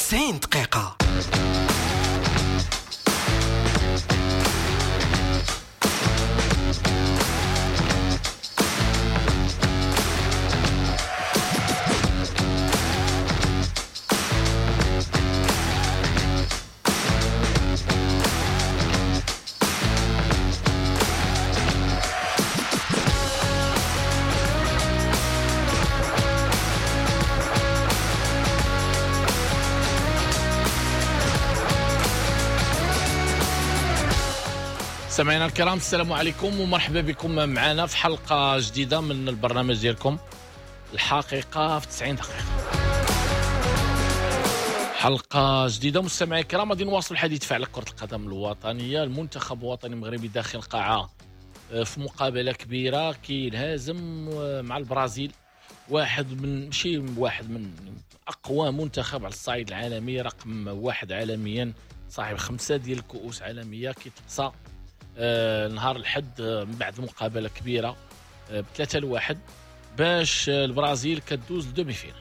90 دقيقة. سمعنا الكرام، السلام عليكم ومرحبا بكم معنا في حلقة جديدة من البرنامج ديالكم الحقيقة في 90 دقيقة. حلقة جديدة مستمعي الكرام، غادي نواصل الحديث على كرة القدم الوطنية. المنتخب الوطني المغربي داخل قاعة في مقابلة كبيرة كينهزم مع البرازيل، ماشي واحد من أقوى منتخب على الصعيد العالمي، رقم واحد عالميا، صاحب 5 ديال الكؤوس عالمية، كيتقصى نهار الحد من بعد مقابله كبيره ب3-1 باش البرازيل كدوز لدومي فينال.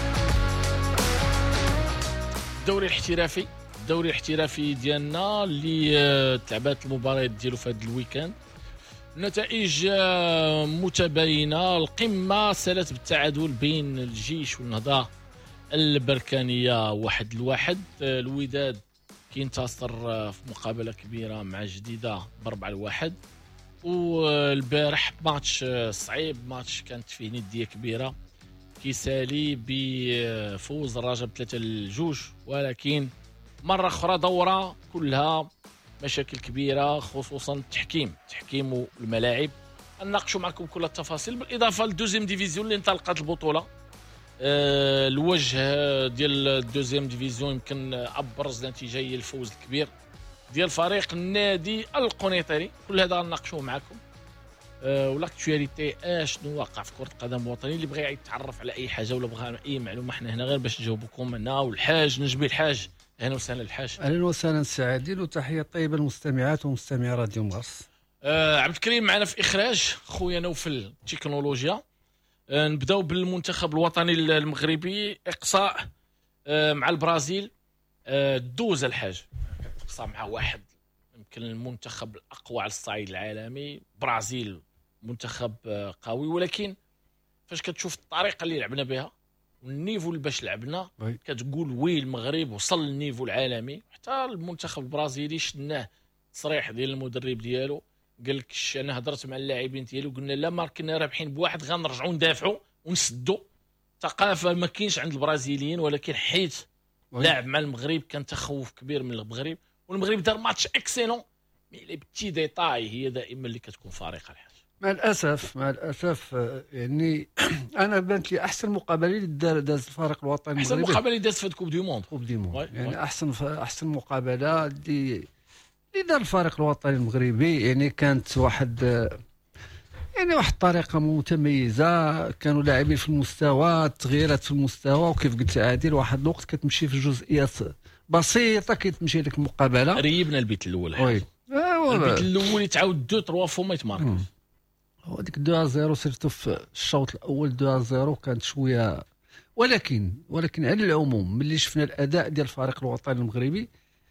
الدوري الاحترافي ديالنا اللي تلعبات المباريات ديالو في هذا الويكاند، نتائج متباينه. القمه سالت بالتعادل بين الجيش والنهضه البركانيه 1-1. الوداد كينتصر في مقابله كبيره مع جديده ب4-1. والبارح ماتش صعيب، ماتش كانت فيه نديه كبيره كيسالي بفوز الرجاء ب3-2، ولكن مره اخرى دوره كلها مشاكل كبيره، خصوصا التحكيم والملاعب. نناقشوا معكم كل التفاصيل، بالاضافه للدوزيام ديفيزيون اللي انطلقت البطوله. الوجه ديال الدوزيام ديفيزيون يمكن ابرز نتيجه هي الفوز الكبير ديال فريق النادي القنيطري. كل هذا غنناقشوه معكم. ولاكتواليتي شنو واقع في كره القدم الوطنيه. اللي بغى يتعرف على اي حاجه ولا بغى اي معلومه، حنا هنا غير باش نجاوبكم انا والحاج نجبي الحاج. اهلا وسهلا الحاج. اهلا وسهلا سعادين، وتحيه طيبه للمستمعات ومستمعي راديو مغرس. عبد الكريم معنا في اخراج، خويا نوفل التكنولوجيا. نبداو بالمنتخب الوطني المغربي، اقصاء مع البرازيل. دوز الحاج، اقصاء مع واحد يمكن المنتخب الاقوى على الصعيد العالمي. برازيل منتخب قوي، ولكن فاش كتشوف الطريقه اللي لعبنا بها والنيفو اللي باش لعبنا كتقول وي المغرب وصل للنيفو العالمي. حتى المنتخب البرازيلي شناه تصريح ديال المدرب ديالو، قال لك انا هضرت مع اللاعبين ديالي وقلنا لا ما كنا رابحين بواحد غنرجعوا ندافعوا ونسدوا. ثقافه ما كاينش عند البرازيليين، ولكن حيت لاعب مع المغرب كان تخوف كبير من المغرب، والمغرب دار ماتش اكسيلون. مي لي بتي ديتاي هي دائما اللي كتكون فارقه الحاجه. مع الاسف يعني انا بانت لي احسن مقابله اللي داز الفريق الوطني المغربي، احسن مقابله اللي داز في كوب دي موند يعني احسن مقابله اللي دار الفريق الوطني المغربي. يعني كانت واحد الطريقه متميزه، كانوا لاعبين في المستوى، تغييرات في المستوى، وكيف قلت عادل واحد الوقت كتمشي في جزئيات بسيطه كتمشي لك المقابله. ريبنا البيت الاول البيت الاول يتعاود 2-3 فوا ما يتمارك. هو ديك 2-0 سيرتو في الشوط الاول 2-0 كانت شويه، ولكن على العموم ملي شفنا الاداء ديال الفريق الوطني المغربي،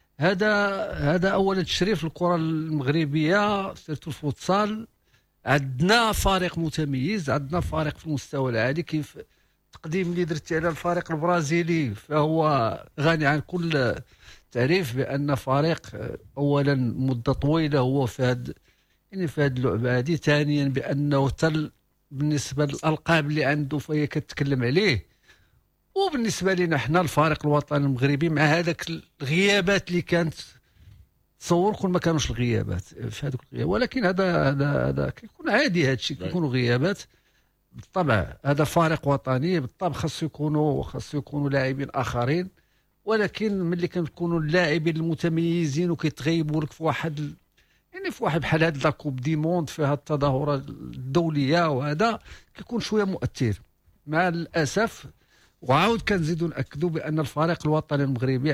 هذا اولا تشريف للكره المغربيه سيرتو الفوتسال. عندنا فريق متميز، عندنا فريق في المستوى العالي. كيف التقديم اللي درتي على الفريق البرازيلي فهو غني عن كل تعريف بان فريق اولا مده طويله هو في هذا اللعبه هذه. ثانيا بانه بالنسبه للالقاب اللي عنده فهي كتكلم عليه. وبالنسبه لنا احنا الفريق الوطني المغربي مع هذاك الغيابات اللي كانت، تصور كل ما كانوش الغيابات في هذوك الغيابات، ولكن هذا كيكون عادي، هذا الشيء كيكونوا غيابات بالطبع. هذا فريق وطني بالطبع، خاصو يكونوا لاعبين اخرين، ولكن ملي كنكونوا اللاعبين المتميزين وكيتغيبوا لك في واحد بحال هاد لا كوب دي موند فيها التظاهرات الدوليه، وهذا كيكون شويه مؤثر مع الاسف. وعاود كنزيدوا ناكدوا بان الفريق الوطني المغربي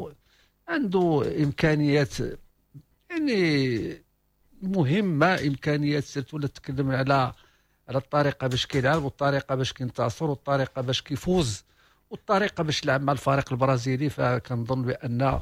عنده امكانيات يعني مهمه، امكانيات سيرتو ولا تتكلم على الطريقه باش كيلعب، والطريقه باش كينتصر، والطريقه باش كيفوز، والطريقه باش تلعب مع الفريق البرازيلي، فكنظن بان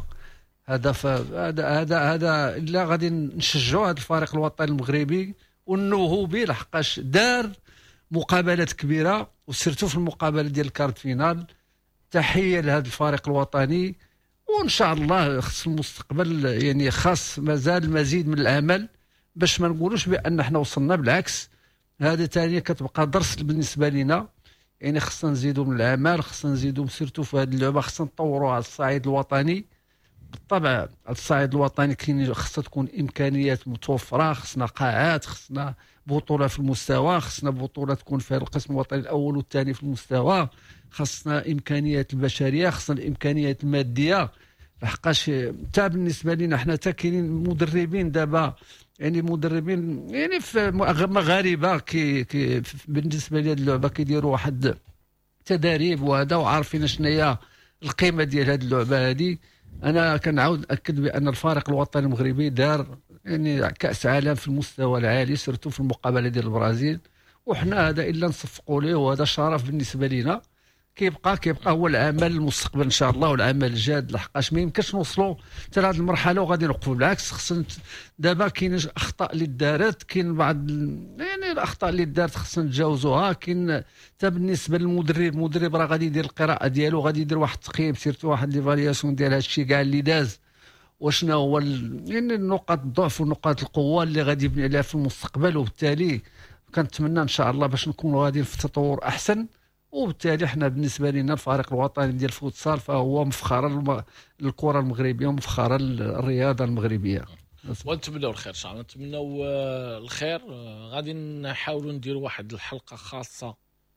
هذا الا غادي نشجعوا هذا الفريق الوطني المغربي ونوهوا به، لحقاش دار مقابلات كبيره وسيرتو في المقابله ديال الكارت فينال. تحيه لهذا الفريق الوطني، وان شاء الله خص المستقبل يعني خاص مازال المزيد من العمل باش ما نقولوش بان احنا وصلنا، بالعكس هذا ثاني كتبقى درس بالنسبه لنا. يعني خصنا نزيدوا من العمل، خصنا نزيدوا سيرتو في هذه اللعبه، خصنا نطوروا على الصعيد الوطني. بالطبع على الصعيد الوطني كاين خصها تكون امكانيات متوفره، خصنا قاعات، خصنا بطوله في المستوى، خصنا بطوله تكون فيها القسم الوطني الاول والثاني في المستوى، خصنا امكانيات البشريه، خصنا الامكانيات الماديه. لحقاش حتى بالنسبه لنا حنا حتى كاينين مدربين دابا، يعني مدربين يعني في مغاربه كي بالنسبه لهذه اللعبه كيديروا واحد تدريب وهذا، وعارفين شنو هي القيمه ديال هذه اللعبه هذه. انا كنعاود ناكد بان الفريق الوطني المغربي دار يعني كاس عالم في المستوى العالي، سيرتو في المقابله ديال البرازيل، وحنا هذا الا نصفقوا ليه، وهذا شرف بالنسبه لنا. كيبقى هو العمل المستقبل ان شاء الله، والعمل الجاد، لحقاش ما يمكنش نوصلوا حتى لهذه المرحله وغادي نوقفوا. بالعكس خصنا دابا كاين اخطاء اللي دارت، كاين بعض يعني الاخطاء اللي دارت خصنا نتجاوزوها. كاين حتى بالنسبه للمدرب، المدرب راه غادي يدير القراءه ديالو، غادي يدير واحد التقييم، سيرتو واحد ليفالياسيون ديال هذا الشيء كاع اللي داز، وشنا هو يعني نقاط الضعف ونقاط القوه اللي غادي يبني عليها في المستقبل. وبالتالي كنتمنى ان شاء الله باش نكونوا غاديين في تطور احسن. وبالتالي احنا بالنسبه لنا الفريق الوطني ديال الفوتسال فهو مفخره للكره المغربيه ومفخره للرياضه المغربيه. ونتمنوا الخير ان شاء الله، نتمنوا الخير. غادي نحاولوا نديروا واحد الحلقه خاصه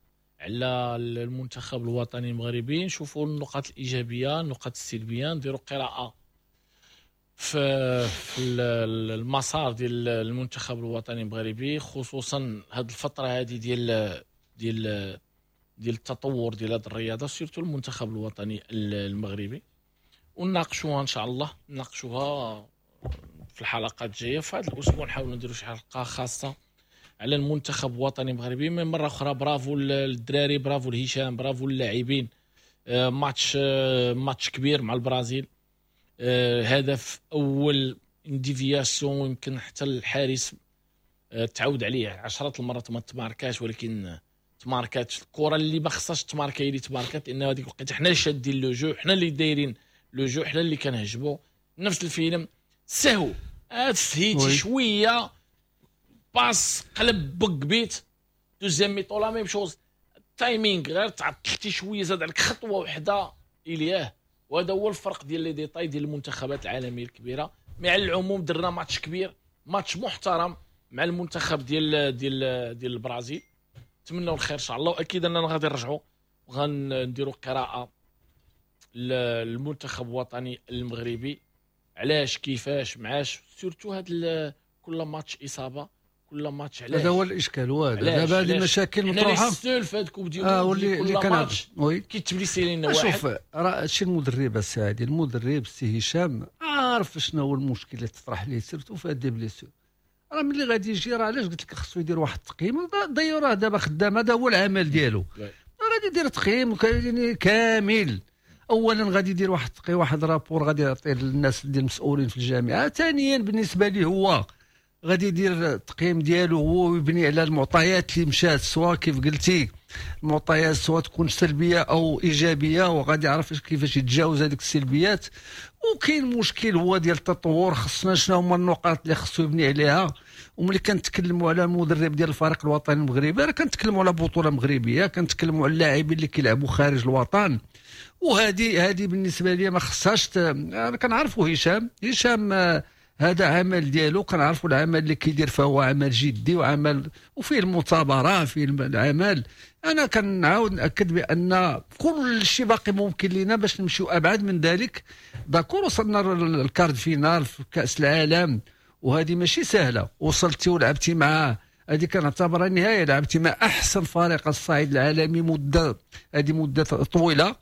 على المنتخب الوطني المغربي، نشوفوا النقاط الايجابيه النقاط السلبيه، نديروا قراءه في المسار ديال المنتخب الوطني المغربي، خصوصا هذه الفتره هذه ديال التطور ديال هذه الرياضه، سيرتو المنتخب الوطني المغربي، ونناقشوها ان شاء الله، نناقشوها في الحلقات الجايه. في هذا الاسبوع نحاولوا نديروا شي حلقه خاصه على المنتخب الوطني المغربي. من مره اخرى برافو للدراري، برافو لهشام، برافو للاعبين. ماتش كبير مع البرازيل، هدف اول انديفياسيون، يمكن حتى الحارس تعود عليه 10 المرات ما تماركاش، ولكن تماركات. الكره اللي ما خصهاش تماركا هي اللي تماركات، لان هذيك الوقيته حنا اللي شادين لو جو، حنا اللي دايرين لو جو، حنا اللي كنهجموا. نفس الفيلم سهو تسهيتي شويه، باس قلب بق بيت، دوزيام ميطو لا ميم شوز، التايمينغ غير تعطلتي شويه، زاد عليك خطوه وحده الياه. وهذا هو الفرق ديال لي ديتاي ديال المنتخبات العالميه الكبيره. مع العموم درنا ماتش كبير، ماتش محترم مع المنتخب ديال البرازيل. نتمنوا الخير ان شاء الله، واكيد اننا غادي نرجعوا وغنديروا قراءه للمنتخب الوطني المغربي، علاش كيفاش معاش، سورتو هاد كل ماتش اصابه، كل ماتش علاش. هذا هو الاشكال، هو دابا هذه المشاكل مطروحه. السول في هاد الكوب ديال اللي كل ماتش كيتبليسي لنا واحد. شوف راه هادشي المدرب السعادي، المدرب السي هشام عارف شنو هو المشكل اللي تطرح ليه، سيرتو في هاد بليسيور. راه ملي غادي يجي، راه علاش قلت لك خصو يدير واحد التقييم. راه دابا خدام، هذا هو العمل ديالو، غادي يدير تقييم كامل. اولا غادي يدير واحد التقييم، واحد رابور غادي يعطيه للناس ديال المسؤولين في الجامعه. ثانيا بالنسبه ليه هو غادي يدير التقييم ديالو هو ويبني على المعطيات اللي مشات، سواء كيف قلتي المعطيات سواء تكون سلبيه او ايجابيه، وغادي يعرف كيفاش يتجاوز هذيك السلبيات. وكاين مشكل هو ديال التطور، خصنا شنو هما النقاط اللي خصو يبني عليها. وملي كنتكلموا على المدرب ديال الفريق الوطني المغربي، راه كنتكلموا على بطوله مغربيه، كنتكلموا على اللاعبين اللي كيلعبوا خارج الوطن. وهذه بالنسبه لي ما خصهاش انا كنعرفوا هشام هذا عمل ديالو، كنعرفوا العمل اللي كيدير فهو عمل جدي وعمل وفيه المثابره فيه العمل. انا كنعاود ناكد بان كل شيء باقي ممكن لنا باش نمشيو ابعد من ذلك. داكور وصلنا للكارد فينال في كاس العالم، وهذه ماشي سهله. وصلتي ولعبتي مع، هذه كنعتبرها النهايه، لعبتي مع احسن فريق الصعيد العالمي مده طويله،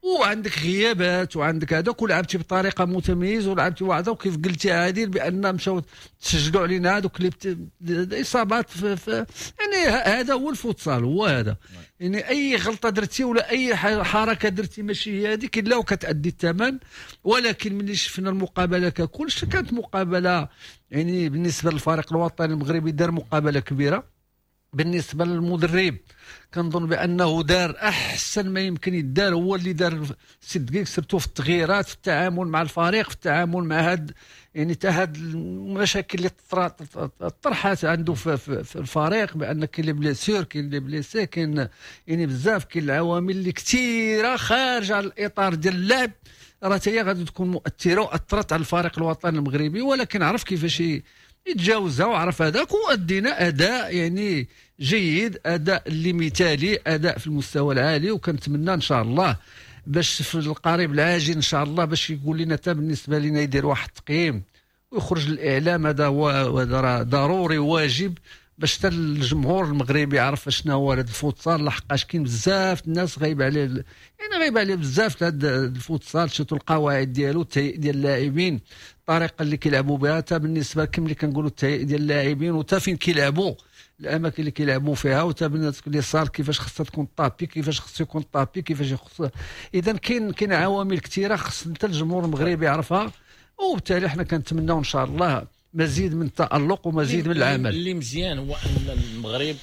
وعندك غيابات وعندك هذاك، ولعبتي بطريقه متميزه ولعبتي واعده، وكيف قلتي عادل بان مشاو تسجلوا علينا هذوك الاصابات يعني هذا هو الفوتسال، هو هذا. يعني اي غلطه درتي ولا اي حركه درتي ماشي هي هذيك الا وكتادي الثمن. ولكن ملي شفنا المقابله ككل كانت مقابله يعني بالنسبه للفريق الوطني المغربي دار مقابله كبيره. بالنسبه للمدرب كنظن بانه دار احسن ما يمكن يدار، هو اللي دار 6 دقائق سيرتو في التغييرات، في التعامل مع الفريق، في التعامل مع هاد يعني هاد المشاكل اللي طرحت عنده في الفريق، بان كاين اللي بليسيور، كاين اللي بليسي، كاين يعني بزاف، كاين العوامل اللي كثيره خارجه على الاطار ديال اللعب راه هي غادي تكون مؤثره واثرت على الفريق الوطني المغربي. ولكن عرف كيفاش يتجاوزها وعرف هذاك، وادينا اداء يعني جيد، اداء اللي مثالي، اداء في المستوى العالي. وكنتمنى ان شاء الله باش في القريب العاجل ان شاء الله باش يقول لنا حتى بالنسبه لنا يدير واحد التقييم ويخرج للاعلام. هذا هو ضروري واجب باش حتى الجمهور المغربي يعرف شنو هو هذا الفوتسال، لحقاش كاين بزاف الناس غايب عليه يعني غايب عليه بزاف هذا الفوتسال. شفتوا القواعد ديالو، التهيئ ديال اللاعبين، الطريقه اللي كيلعبوا بها، حتى بالنسبه كم اللي كنقولوا التهيئ ديال اللاعبين، وتا فين كيلعبوا، الاماكن اللي كيلعبوا فيها، وتا بالنسبه اللي صار كيفاش خصها تكون طابي، كيفاش خصو يكون طابي، كيفاش خصو. اذا كاين عوامل كثيره خص حتى الجمهور المغربي يعرفها. وبالتالي احنا كنتمناو ان شاء الله مزيد من التألق ومزيد من العمل. اللي مزيان هو ان المغرب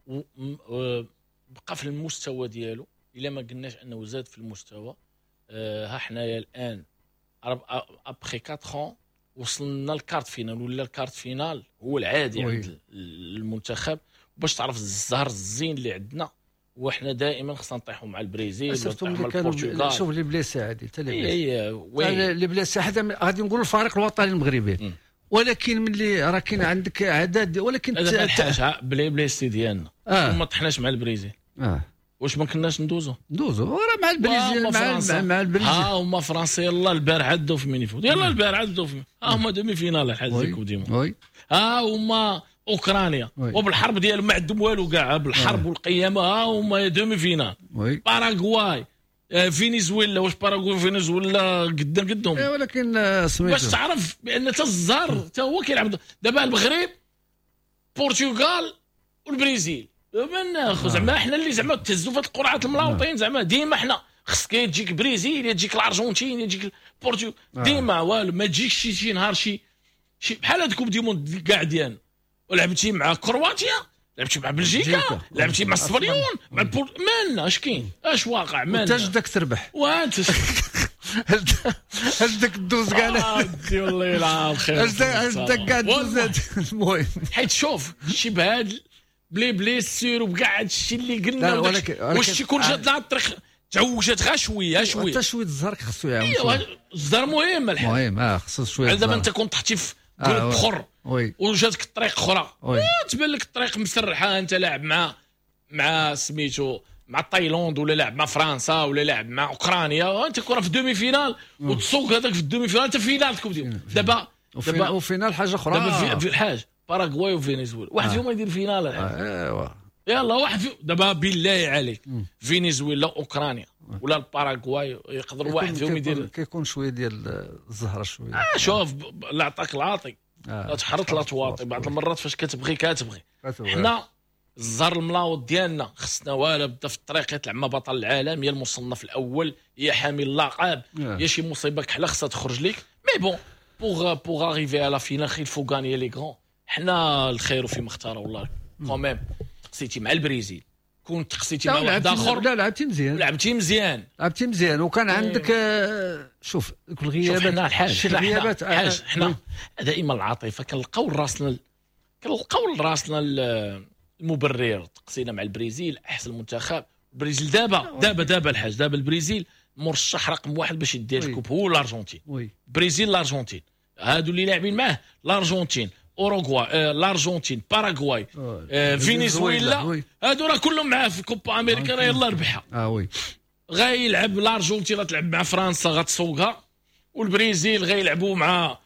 بقى في المستوى ديالو، الا ما قلناش انه زاد في المستوى. ها حنايا الان ابخي 4 وصلنا للكارت فينال، ولا الكارت فينال هو العادي عند المنتخب. باش تعرف الزهر الزين اللي عندنا، وحنا دائما خصنا نطيحوا مع البرازيل ونطيحوا مع البرتغال. شوف اللي بليسي عادي حتى اللي بليسي حتى غادي نقولوا الفريق الوطني المغربي. ولكن ملي راه كاين عندك اعداد، ولكن هذا الحاجه بليسي ديالنا وما طحناش مع البرازيل. واش ما كناش ندوزو راه مع البرازيل، مع البرازيل. هما فرنسا يلا البارح عدوا في مينيفوت، يلا البارح عدوا في هما دومي فينال الحاج ديكو ديما. هما اوكرانيا وبالحرب ديالهم ما عندهم والو كاع، بالحرب والقيامه هما دومي فينال. باراغواي، فينيزويلا، واش باراغواي وفينيزويلا قدهم. ولكن باش تعرف بان حتى الزهر حتى هو كيلعب دابا المغرب، البرتغال والبرازيل. ما ناخذ زعما حنا اللي زعما تهزوا في القرعه الملاوطين، زعما ديما حنا خصك تجيك برازيل، تجيك الارجنتين، تجيك البرتغال، ديما والو ما تجيكش شي نهار شي بحال هاد كوب دي موند كاع ديالنا. ولعبتي مع كرواتيا، لعبتي مع بلجيكا، لعبتي مع السبريون، مع مالنا اش كاين، اش واقع مالنا. انت جدك تربح وانت هزدك تدوز كاع والله يلعن الخير، هزدك كاع تدوز. المهم حيت شوف شي بهاد بلي سير وكاع هادشي اللي قلنا، واش يكون جات لها الطريق تعوجت غير شويه حتى شويه الزهر خصو يعاون. ايوا الزهر مهم الحال، مهم خصو شويه. دابا انت كنت طحتي في جروب اخر وجاتك الطريق اخرى، تبان لك الطريق مسرحه، انت لاعب مع سميتو مع تايلاند، ولا لاعب مع فرنسا، ولا لاعب مع اوكرانيا، انت كره في دومي فينال وتسوق هذاك في الدومي فينال، انت فينال تكون دابا وفينال حاجه اخرى. دابا في الحاج باراغواي وفينيزويلا، واحد فيهم يدير فينال الحاج. يلا واحد فيهم دابا بالله عليك، فينيزويلا اوكرانيا ولا الباراغواي، يقدر واحد فيهم يدير. كيكون شويه ديال الزهره شويه. شوف لا عطاك العاطي، لا تحرط لا تواطي. بعض المرات فاش كتبغي حنا الزهر الملاوط ديالنا خصنا والا بدا في الطريق يطلع مع بطل العالم، يا المصنف الاول، يا حامل اللقب، يا شي مصيبه كحله خصها تخرج لك. مي بون بوغ اريفي على فينال خيل فو غاني لي غران. حنا الخير في مختار والله كوميم. تقسيتي مع البرازيل، كنت تقسيتي مع واحد اخر، لا لعبتي مزيان وكان عندك شوف الغيابات. حنا دائما العاطفه كنلقاو راسنا المبرر. تقسينا مع البرازيل احسن منتخب، البرازيل دابا الحاج، دابا البرازيل مرشح رقم 1 باش يدير الكوب، هو الارجنتين. البرازيل الارجنتين هادو اللي لاعبين معاه، الارجنتين، اوروغواي، الارجنتين، باراغواي، فينيزويلا، هادو راه كلهم معاه في كوبا امريكا، راه يلاه ربحها. غايلعب الارجنتين غتلعب مع فرنسا غتسوقها، والبرازيل غيلعبوا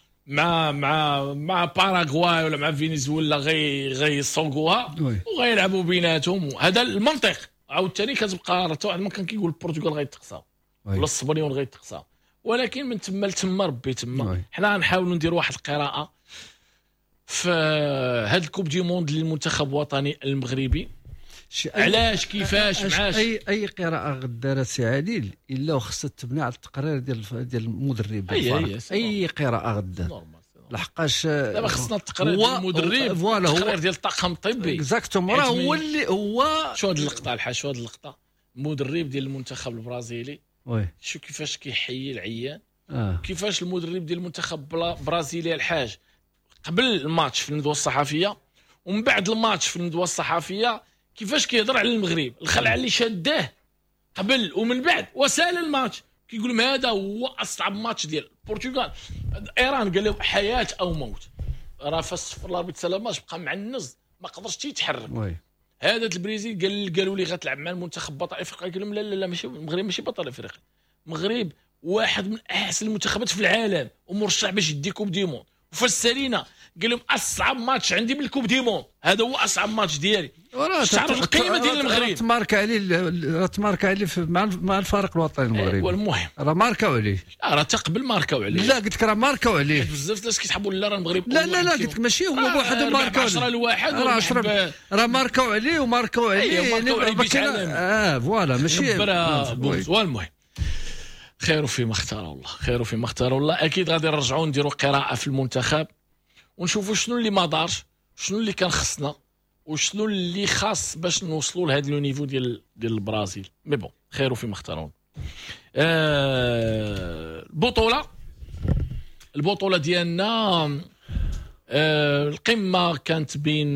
مع باراغواي ولا مع فينيزويلا غيسوقوها، وغيلعبوا بيناتهم. هذا المنطق. عاوتاني كتبقى واحد ما كان كيقول البرتغال غيتقصاو، ولا الصبريون غيتقصى، ولكن من تما لتما ربي تما. حنا غنحاولوا نديروا واحد القراءه في هاد الكوب دي موند للمنتخب الوطني المغربي، علاش كيفاش معاش اي قراءه غدارت سي عادل الا وخصها تبنى على التقرير ديال المدرب. اي قراءه غدار لحقاش دابا خصنا التقرير ديال المدرب، التقرير ديال الطاقم الطبي اكزاكتومون، راه هو اللي هو. شو هاد اللقطه الحاج، شو هاد اللقطه، المدرب ديال المنتخب البرازيلي شو كيفاش كيحيي العيان، كيفاش المدرب ديال المنتخب البرازيلي الحاج قبل الماتش في الندوه الصحفيه ومن بعد الماتش في الندوه الصحفيه كيفاش كيهضر على المغرب، الخلعه اللي شاداه قبل ومن بعد وسال الماتش كيقول لهم هذا هو اصعب ماتش ديال البرتغال. ايران قال لهم حياه او موت، راه فاش الله بيتسلماش بقى معنز ما قدرش يتحرك. هذا البرازيل قالوا لي غتلعب مع المنتخب بطل افريقيا، قال لهم لا ماشي المغرب، ماشي بطل افريقيا، المغرب واحد من احسن المنتخبات في العالم ومرشح باش يدي كوب دي موند. وفسرينا قال لهم اصعب ماتش عندي بالكوب دي موند، هذا هو اصعب ماتش ديالي. تعرف القيمه ديال المغرب، تمارك عليه مع الفريق الوطني المغربي. والمهم راه ماركاو عليه، راه تقبل ماركاو عليه. لا قلت لك راه ماركاو عليه بزاف الناس كيسحبوا لا راه المغرب. لا قلت لك ماشي هو بوحدو ماركاو 10-1 راه ماركاو عليه وماركاو عليه فوالا ماشي. والمهم خير فيما اختار الله، خير فيما اختار الله. اكيد غادي نرجعوا نديروا قراءه في المنتخب ونشوفوا شنو اللي ما دارش، شنو اللي كان خصنا، وشنو اللي خاص باش نوصلوا لهذا لو نيفو ديال البرازيل. مي بون خير فيما اختارون. البطوله ديالنا القمه كانت بين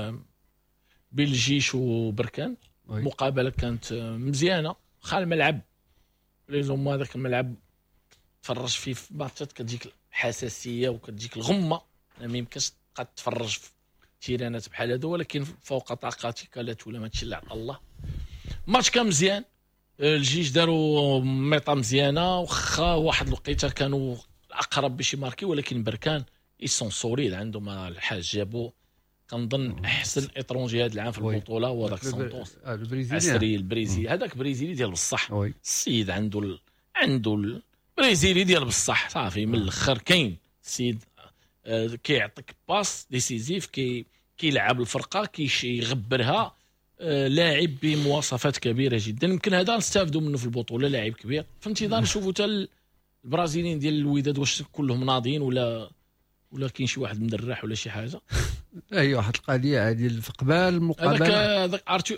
الجيش وبركان. مقابله كانت مزيانه، خا الملعب ليزوم هذاك الملعب تفرج فيه في ماتشات كتجيك الحساسيه وكتجيك الغمه، ما يمكنش تبقى تتفرج في تيرانات بحال هادو، ولكن فوق طاقتك لا ولا ما تشي على الله. الماتش كان مزيان، الجيش داروا ميطا مزيانه، واخا واحد الوقيته كانوا اقرب باش يماركي، ولكن بركان يسون سوليد عندهم الحاج جابوا كنظن احسن اترونجي هذا العام في البطوله هو داك سانتوس البرازيلي. البرازيلي هذاك برازيلي ديال بصح، السيد عنده البرازيلي ديال بصح صافي من الاخر. كاين السيد كيعطيك باس ديسيزيف، كيلعب الفرقه كيغبرها، لاعب بمواصفات كبيره جدا. يمكن هذا نستافدوا منه في البطوله، لاعب كبير. في انتظار نشوفوا حتى البرازيليين ديال الوداد واش كلهم ناضيين ولا كاين شي واحد مدرح ولا شي حاجه. اي واحد القضيه عادي في قبال المقابله هذاك ارتور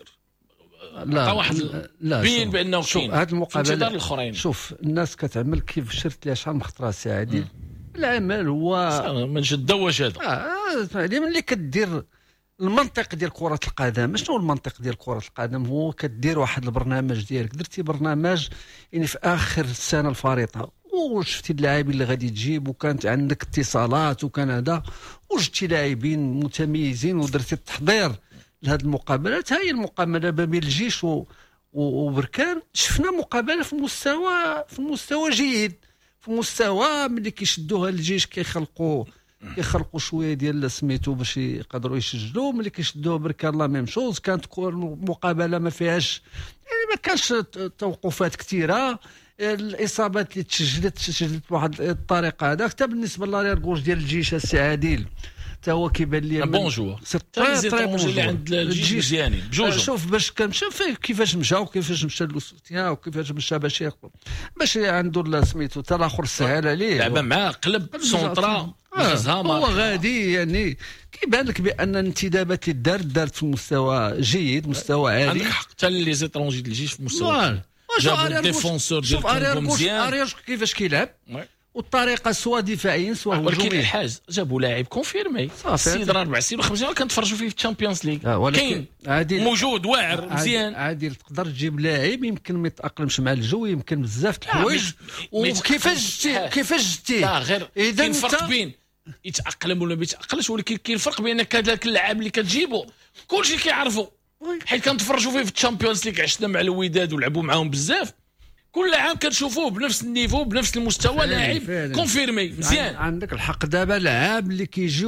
لا واحد بين بانه كاين هذه المقابله الاخرين. شوف الناس كتعمل كيف شرت ليها شحال من خطره سي عادل. العمل هو من جده وجده ملي كدير المنطق ديال كره القدم. شنو المنطق ديال كره القدم؟ هو كدير واحد البرنامج ديالك، درتي برنامج يعني في اخر السنه الفريطه وشفتي اللاعبين اللي غادي تجيب وكانت عندك اتصالات وكان هذا وجدتي لاعبين متميزين ودرتي التحضير لهذه المقابلات. هاي المقابله بين الجيش وبركان شفنا مقابله في مستوى جيد، في مستوى ملي كيشدوها الجيش كيخلقوا شويه ديال سميتو باش يقدروا يسجلوا. ملي كيشدوها بركان لا ميم شوز. كانت مقابله ما فيهاش يعني ما كانش توقفات كثيره. الاصابات اللي تسجلت بواحد الطريقه هذاك حتى بالنسبه للاريغوش ديال الجيش السي عادل حتى هو كيبان لي بونجور اللي عند الجيش مزيانين بجوج. شوف باش كنمشى كيفاش مشى وكيفاش مشى لوسوتيان وكيفاش مشى باش عنده سميتو حتى الاخر سهل عليه لعبه معاه قلب سونطرا هو غادي يعني كيبان لك بان الانتدابات اللي دارت في مستوى جيد، مستوى عالي. عندك حق حتى لي زيترونجي ديال الجيش في مستوى جابوا الديفونسور ديال كونغو مزيان. ارياش كيفاش كيلعب والطريقه سواء دفاعيا سواء هجوميا. ولكن الحاج جابوا لاعب كونفيرمي السيد 4 سنين و5 سنين كنتفرجوا فيه في الشامبيونز ليغ. كاين موجود واعر مزيان عادي. تقدر تجيب لاعب يمكن ما يتاقلمش مع الجو، يمكن بزاف د الحوايج. وكيفاش جتي لا غير كاين فرق بين يتاقلم ولا ما يتاقلمش، ولكن كاين فرق بين هذاك اللاعب اللي كتجيبو كلشي كيعرفوا، حيت كنتفرجوا فيه في الشامبيونز ليغ عشنا مع الوداد ولعبوا معاهم بزاف. كل عام كنشوفوه بنفس النيفو بنفس المستوى، لاعب كونفيرمي مزيان. عندك الحق. دابا لاعب اللي كيجيو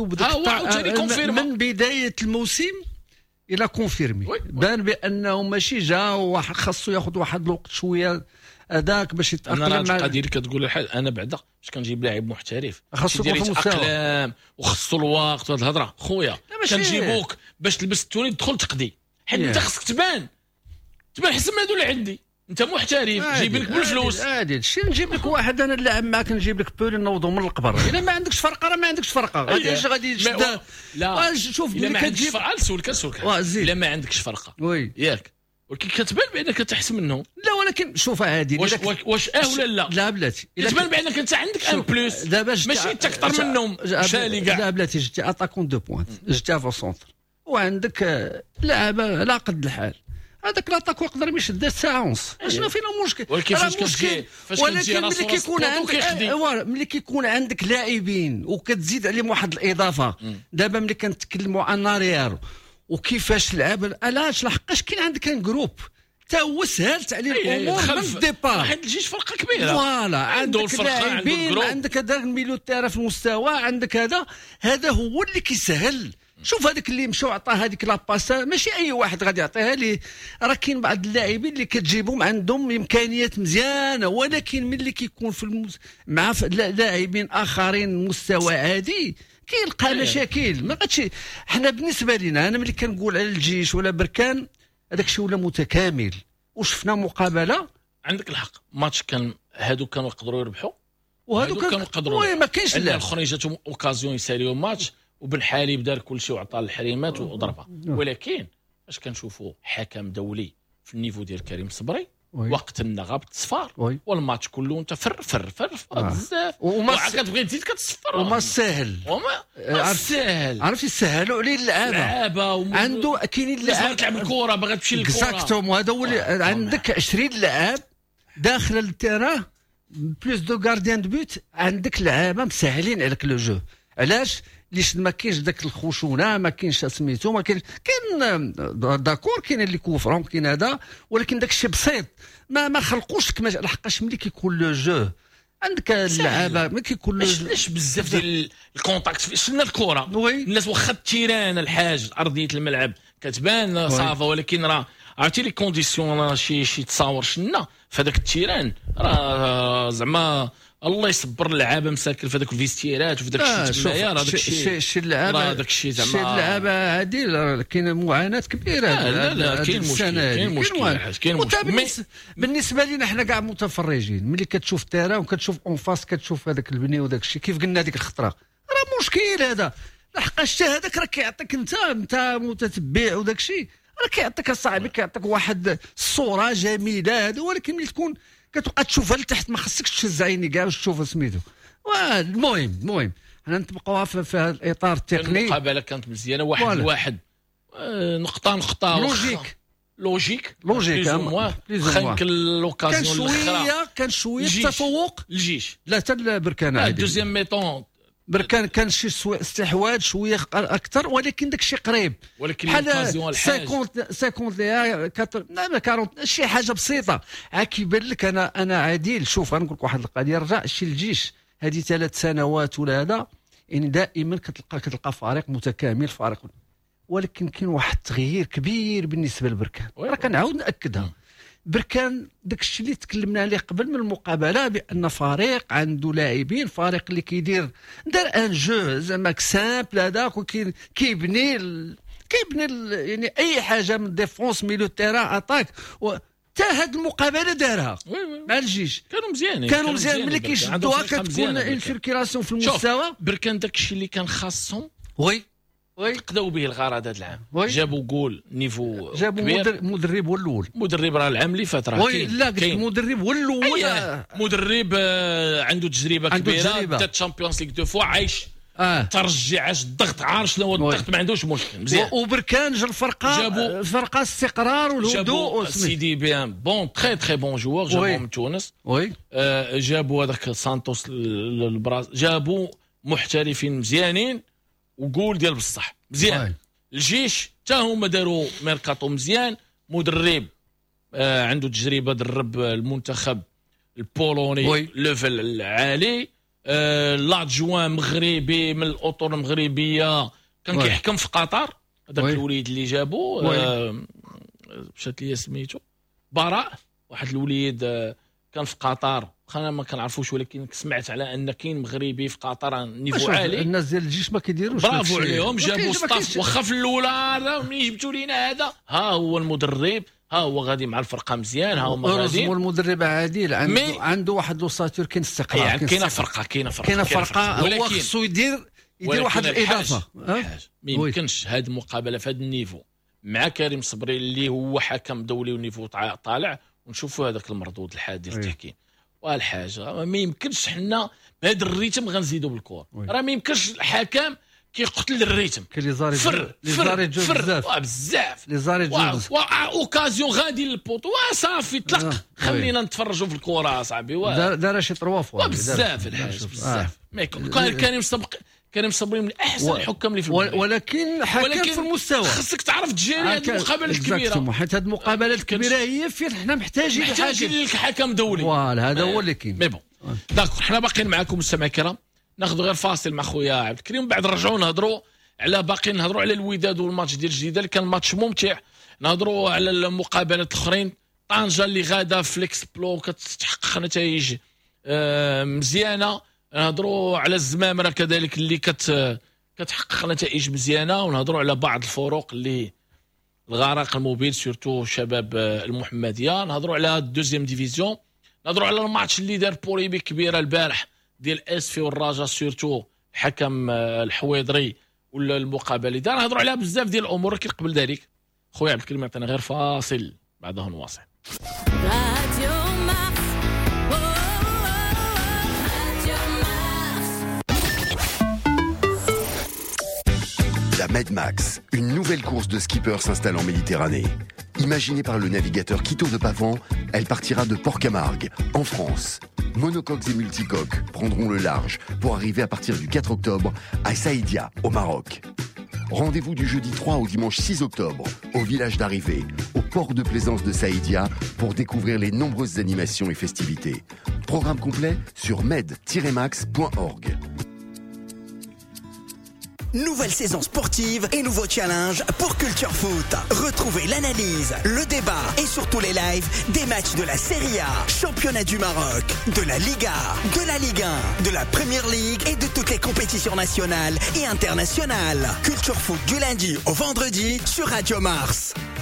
من بدايه الموسم الى كونفيرمي بان بانه ماشي جا واحد خاصو ياخذ واحد الوقت شويه هذاك باش يتاقلم انا مع القضيه اللي كتقول الحال انا بعدا باش كنجيب لاعب محترف خاصو دير يكون في المستوى. يتاقلم وخصو الوقت وهاد الهضره خويا ماشي- كنجيبوك باش تلبس التوني تدخل تقضي حيت انت خصك تبان حسن ما هادو اللي عندي انت محترف جايب لك بالفلوس عادي هادشي نجيب لك واحد انا نلعب معاك نجيب لك بولي نوضو من القبر الا ما عندكش فرقه راه ما عندكش فرقه غادي تشد لا شوف الا ما ملي عندكش كتجيب فرقه نسولك الا ما عندكش فرقه وي ياك ولكن كتبان بانك تحسن منهم لا ولكن شوف عادي واش ولا لا لا بلاتي كتبان بانك انت عندك ان بلوس دابا ماشي انت اكثر منهم شالي كاع لا بلاتي جيتي اتاكون دو بوانت جيتي في السونتر وعندك لاعب على قد الحال هذاك لاطاكو يقدر يشد ساعه ونص شنو فينا المشكل ولكن فاش كتجي ولكن ملي كيكون عندك ملي كيكون عندك لاعبين وكتزيد عليهم واحد الاضافه دابا ملي كنتكلموا عن ناريار وكيفاش تلعب علاش لحقاش كاين عندك ان جروب تا هو سهلت عليه الامور من الديبار واحد الجيش فرقه كبيره فوالا عندك لاعبين عندك هذاك الميلو تاعها في المستوى عندك هذا هو اللي كيسهل شوف هذاك اللي مشاو عطاه هذيك لاباسا ماشي اي واحد غادي يعطيها ليه راه كاين بعض اللاعبين اللي كتجيبهم عندهم امكانيات مزيانه ولكن ملي كيكون مع لاعبين اخرين مستوى عادي كيلقى مشاكل ما غاديش حنا بالنسبه لنا انا ملي كنقول على الجيش ولا بركان هذاك الشيء ولا متكامل وشفنا مقابله عندك الحق ماتش كان هادو كانوا يقدروا يربحوا وهادو كانوا يقدروا ما كاينش لا الاخرين جاتهم اوكازيون يساليو ماتش وبن حالي بدا كل شيء وعطى الحريمات وضربها ولكن اش كنشوفوا حكم دولي في النيفو ديال كريم صبري وقت النغاب تصفار والماتش كله انت فر بزاف وما كتبغي تزيد كتصفر وما ساهل ساهل عرفتي سهلوا عليه اللعابه عنده كاينين اللعابه تلعب الكره باغا تمشي للكره اكزاكتوم وهذا هو عندك 20 لاعب داخل التيران بلوس دو غارديان دو بوت عندك لعابه مسهلين عليك لو جو علاش ليش ما كاينش داك الخشونه ما كاينش سميتو ما كاين داكور كاين اللي كوفرهم كاين هذا ولكن داك الشيء بسيط ما خلقوش لك لحقاش ملي كيكون لو جو عندك اللعابه ما كيكون علاش بزاف ديال الكونتاكت شلنا الكره الناس واخا التيران الحاج ارضيه الملعب كتبان صافا ولكن راه عرفتي لي كونديسيون راه شي تصاور شلنا فهذاك التيران راه زعما الله يصبر اللعابه مساكن في هذوك الفيستيرات وفي داك الشيء تمايا راه داك الشيء شي اللعابه هذاك الشيء زعما شي اللعابه عادي كاين معاناه كبيره لا كاين مشكل بالنسبه لنا حنا كاع متفرجين ملي كتشوف تيرا وكتشوف اون فاس كتشوف هذاك البني وداك الشيء كيف قلنا ديك الخطره راه مشكل هذا لحقاش هذاك راه كيعطيك انت متتبع وداك الشيء راه كيعطيك اصاحبي كيعطيك واحد الصوره جميله هذا ولكن ملي تكون كتبقى تشوفها لتحت ما خصكش تشز عيني كاع باش تشوف سميتو المهم حنا نطبقوها في هذا الاطار التقني المقابله كانت مزيانه واحد لواحد نقطه لوجيك خليك لوكازيون الاخرى كان شويه تفوق الجيش لا حتى بركان عادي دوزيام ميطون بركان كان شي استحواذ شويه اكثر ولكن داك الشيء قريب ولكن الاوكازيون الحاج 40 شي حاجه بسيطه كيبان لك انا عادل شوف غنقول لك واحد القضيه رجع شي الجيش هذه 3 سنوات ولا هذا يعني دائما كتلقى فريق متكامل فريق ولكن كاين واحد التغيير كبير بالنسبه لبركان راه كنعاود ناكدها بركان داك الشيء اللي تكلمنا عليه قبل من المقابله بان فريق عنده لاعبين فريق اللي دار ان جو زعما سامبل هذاك كيبني يعني اي حاجه من ديفونس ميلو تيران اتاك حتى هاد المقابله دارها مع الجيش كانوا مزيانين ملي كيشدوها كتكون ان سيركيلاسيون في المستوى بركان داك الشيء اللي كان خاصهم قداو به الغرض هذا العام جابوا جول نيفو جابوا مدرب هو الاول مدرب راه العام اللي فات راه لا قلت مدرب هو الاول مدرب عنده تجربه كبيره بدا تشامبيونز ليغ 2 فوا عايش ترجع الضغط عارف شنو هو الضغط ما عندوش مشكل مزيان وبركان جا الفرقه استقرار والهدوء سيدي بيان بون تري بون جوور جابوا من تونس جابوا هذاك سانتوس البراز جابوا محترفين مزيانين وقول ديال بصح مزيان الجيش حتى هما داروا ميركاتو مزيان مدرب عنده تجربه درب المنتخب البولوني ليفل العالي لادجوان مغربي من الاطر المغربيه كان كيحكم في قطر هذاك الوليد اللي جابوا مشات لي سميتو براء واحد الوليد كان في قطر، انا ما كنعرفوش ولكن سمعت على ان كاين مغربي في قطر نيفو عالي. الناس ديال الجيش ما كيديروش، برافو عليهم، جابوا ستاف. واخا في الاولى ملي جبتوا لينا هذا، ها هو المدرب، ها هو غادي مع الفرقه مزيان، ها هما غاديين. المدرب عادل عنده واحد لوساتور، كاين استقرار، يعني كاينه فرقه هو خصو يدير واحد الاضافه. ما يمكنش هذه المقابله في هذا النيفو مع كريم صبري اللي هو حكم دولي ونيفو طالع، ونشوفوا هذاك المردود الحاد ديال التحكيم. والحاجه ما يمكنش حنا بهذا الريتم غنزيدوا بالكره، راه ما يمكنش الحكم كيقتل الريتم. كاين لي زاري بزاف لي زاري اوكازيون غادي للبوطو صافي طلق، خلينا نتفرجوا في الكره صاحبي. دار شي 3 فوا بزاف الحاج بزاف. كريم صبري من احسن الحكام اللي في البلاد، ولكن حكم في المستوى. خصك تعرف تجيري هذه المقابلات الكبيره، حيت هذه المقابلات الكبيره هي فين حنا محتاجين حكم دولي. فوالا هذا هو اللي كاين. مي بون داكور، حنا باقيين معكم مستمعي الكرام، ناخذ غير فاصل مع خويا عبد الكريم، بعد نرجعوا نهضروا على الوداد والماتش ديال الجديده اللي كان ماتش ممتع. نهضروا على المقابلات الاخرين، طنجه اللي غادا في الاكسبلو كتحقق نتائج مزيانه. نهضروا على الزمامره كذلك اللي كتحقق نتائج مزيانه، ونهضروا على بعض الفروق اللي الغرق الموبيل سورتو شباب المحمديه. نهضروا على الدوزيام ديفيزيون، نهضروا على الماتش اللي دار بوليميك كبيره البارح ديال اسفي والرجاء سورتو الحكم الحويضري ولا المقابله دار. نهضروا على بزاف ديال الامور، لكن قبل ذلك خويا عبد الكريم يعطينا غير فاصل، بعدها نواصل. La Medmax, une nouvelle course de skippers s'installe en Méditerranée. Imaginée par le navigateur Quito de Pavan, elle partira de Port-Camargue, en France. Monocoques et multicoques prendront le large pour arriver à partir du 4 octobre à Saïdia, au Maroc. Rendez-vous du jeudi 3 au dimanche 6 octobre, au village d'arrivée, au port de plaisance de Saïdia, pour découvrir les nombreuses animations et festivités. Programme complet sur med-max.org. Nouvelle saison sportive et nouveau challenge pour Culture Foot. Retrouvez l'analyse, le débat et surtout les lives des matchs de la Serie A, Championnat du Maroc, de la Liga, de la Ligue 1, de la Premier League et de toutes les compétitions nationales et internationales. Culture Foot du lundi au vendredi sur Radio Mars.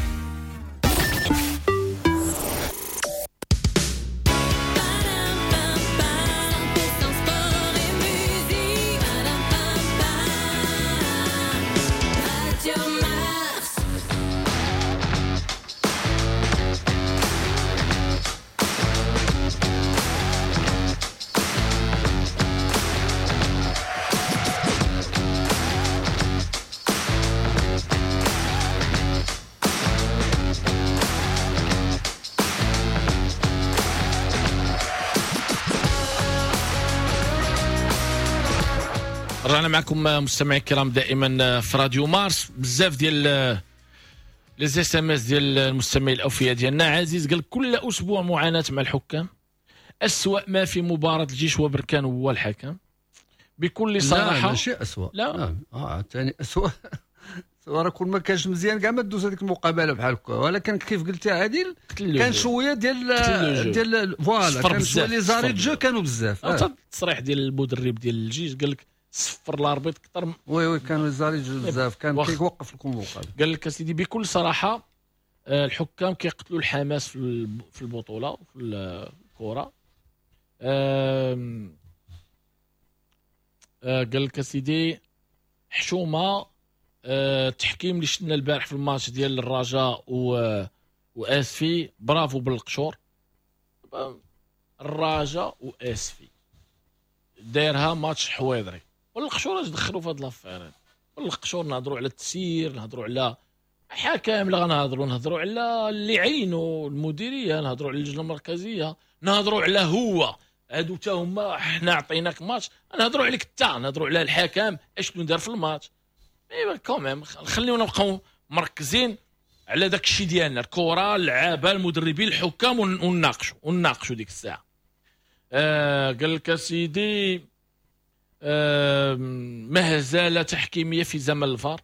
رجعنا معكم مستمعي الكرام دائما في راديو مارس. بزاف ديال لي اس ام اس ديال المستمعين الاوفياء ديالنا. عزيز قال كل اسبوع معاناه مع الحكام، اسوأ ما في مباراه الجيش وبركان هو الحكم بكل صراحه. لا شيء اسوأ، لا ثاني اسوأ راه كل ما كانش مزيان كاع ما دوز هذيك المقابله بحال هكا. ولكن كيف قلتي عادل كان شويه ديال فوالا، كان شويه لي زاري جو كانوا بزاف. التصريح ديال المدرب ديال الجيش قال لك صفر الاربيط كثر. وي كانوا زاري بزاف، كان كيوقف لكم المقابله. قال لك اسيدي بكل صراحه الحكام كيقتلوا الحماس في البطوله في الكره. قال لك اسيدي حشومه التحكيم اللي شفنا البارح في الماتش ديال الرجاء واسفي، برافو بالقشور. الرجاء واسفي دايرها ماتش حويضري، والقشور اش دخلوا في هاد لافير. والقشور نهضروا على التسيير، نهضروا على حكام، لا نهضروا على اللي عينوا المديريه، نهضروا على اللجنه المركزيه، نهضروا على هو هادو تا هما حنا عطيناك ماتش، نهضروا عليك تا، نهضروا على الحكام اشنو دار في الماتش. ايوا كوميم خليونا نبقاو مركزين على داك الشيء ديالنا، الكره، اللعابه، المدربين، الحكام، ونناقشوا ديك الساعه. قال لك سيدي مهزله تحكيميه في زمن الفار.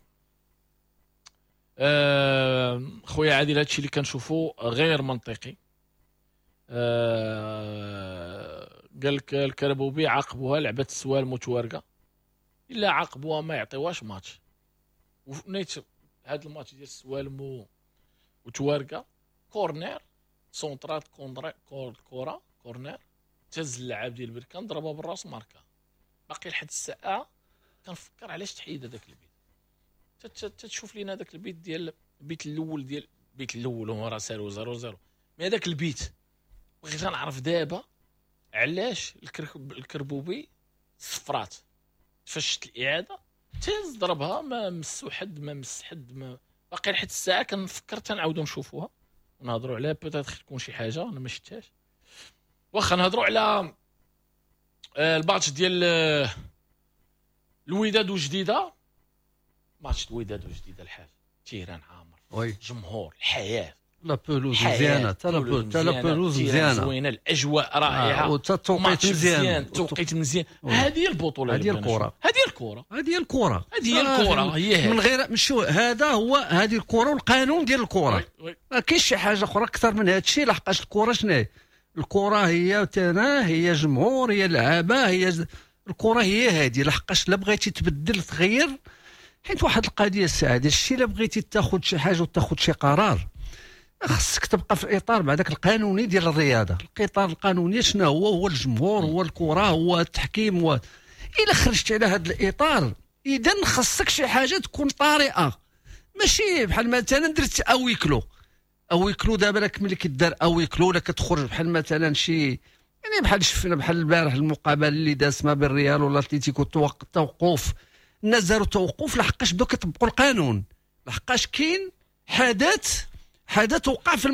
خويا عادل هادشي اللي كنشوفوه غير منطقي. قال لك الكربوبي عاقبوها لعبه السوال متوارقه، الا عاقبوها ما يعطيوهاش ماتش. ونيت هذا الماتش ديال السوال متوارقه كورنر سونطرات كره كورنر تهز اللاعب ديال بركان ضربها بالراس ماركا. باقي لحد الساعه كنفكر علاش تحيد هذاك البيت. تشوف لينا هذاك البيت ديال البيت الاول هو راه سالو 0-0 مي هذاك البيت بغيت نعرف دابا علاش الكربوبي صفرات تفشت الاعاده تهز ضربها ما مسو حد ما مس حد ما باقي لحد الساعه كنفكر تنعاودو نشوفوها ونهضروا عليها بيتيت تكون شي حاجه انا ما شفتهاش. واخا نهضروا على الماتش ديال الوداد وجديده. ماتش الوداد وجديده الحاج تيران عامر جمهور الحياه لا بولوز مزيانه تا لا بولوز مزيانه زوينه الاجواء رائعه والتوقيت مزيان التوقيت مزيان. هذه هي البطوله هذه الكره هي من غير مش هذا هو هذه الكره والقانون ديال الكره. ما كاينش شي حاجه اخرى اكثر من هذا الشيء. لحقاش الكره شنو الكره هي تنا هي جمهور هي لعابه هي الكره هي هذه. لحقاش لا بغيتي تبدل تغير حيت واحد القضيه السعاده الشيء لا بغيتي تاخذ شي حاجه وتاخذ شي قرار خصك تبقى في الاطار بعداك القانوني ديال الرياضه. الاطار القانوني شنو هو الجمهور هو الكره هو التحكيم هو الا خرجت على هذا الاطار اذا خصك شي حاجه تكون طارئه ماشي بحال مثلا درت اويكلو دابا لك ملي كدار اويكلو ولا كتخرج بحال مثلا شي يعني بحال شفنا بحال البارح المقابله اللي داز ما بين الريال ولا اتلتيكو توقف الناس داروا توقف لحقاش بداو كيطبقوا القانون. لحقاش كاين حدث وقع في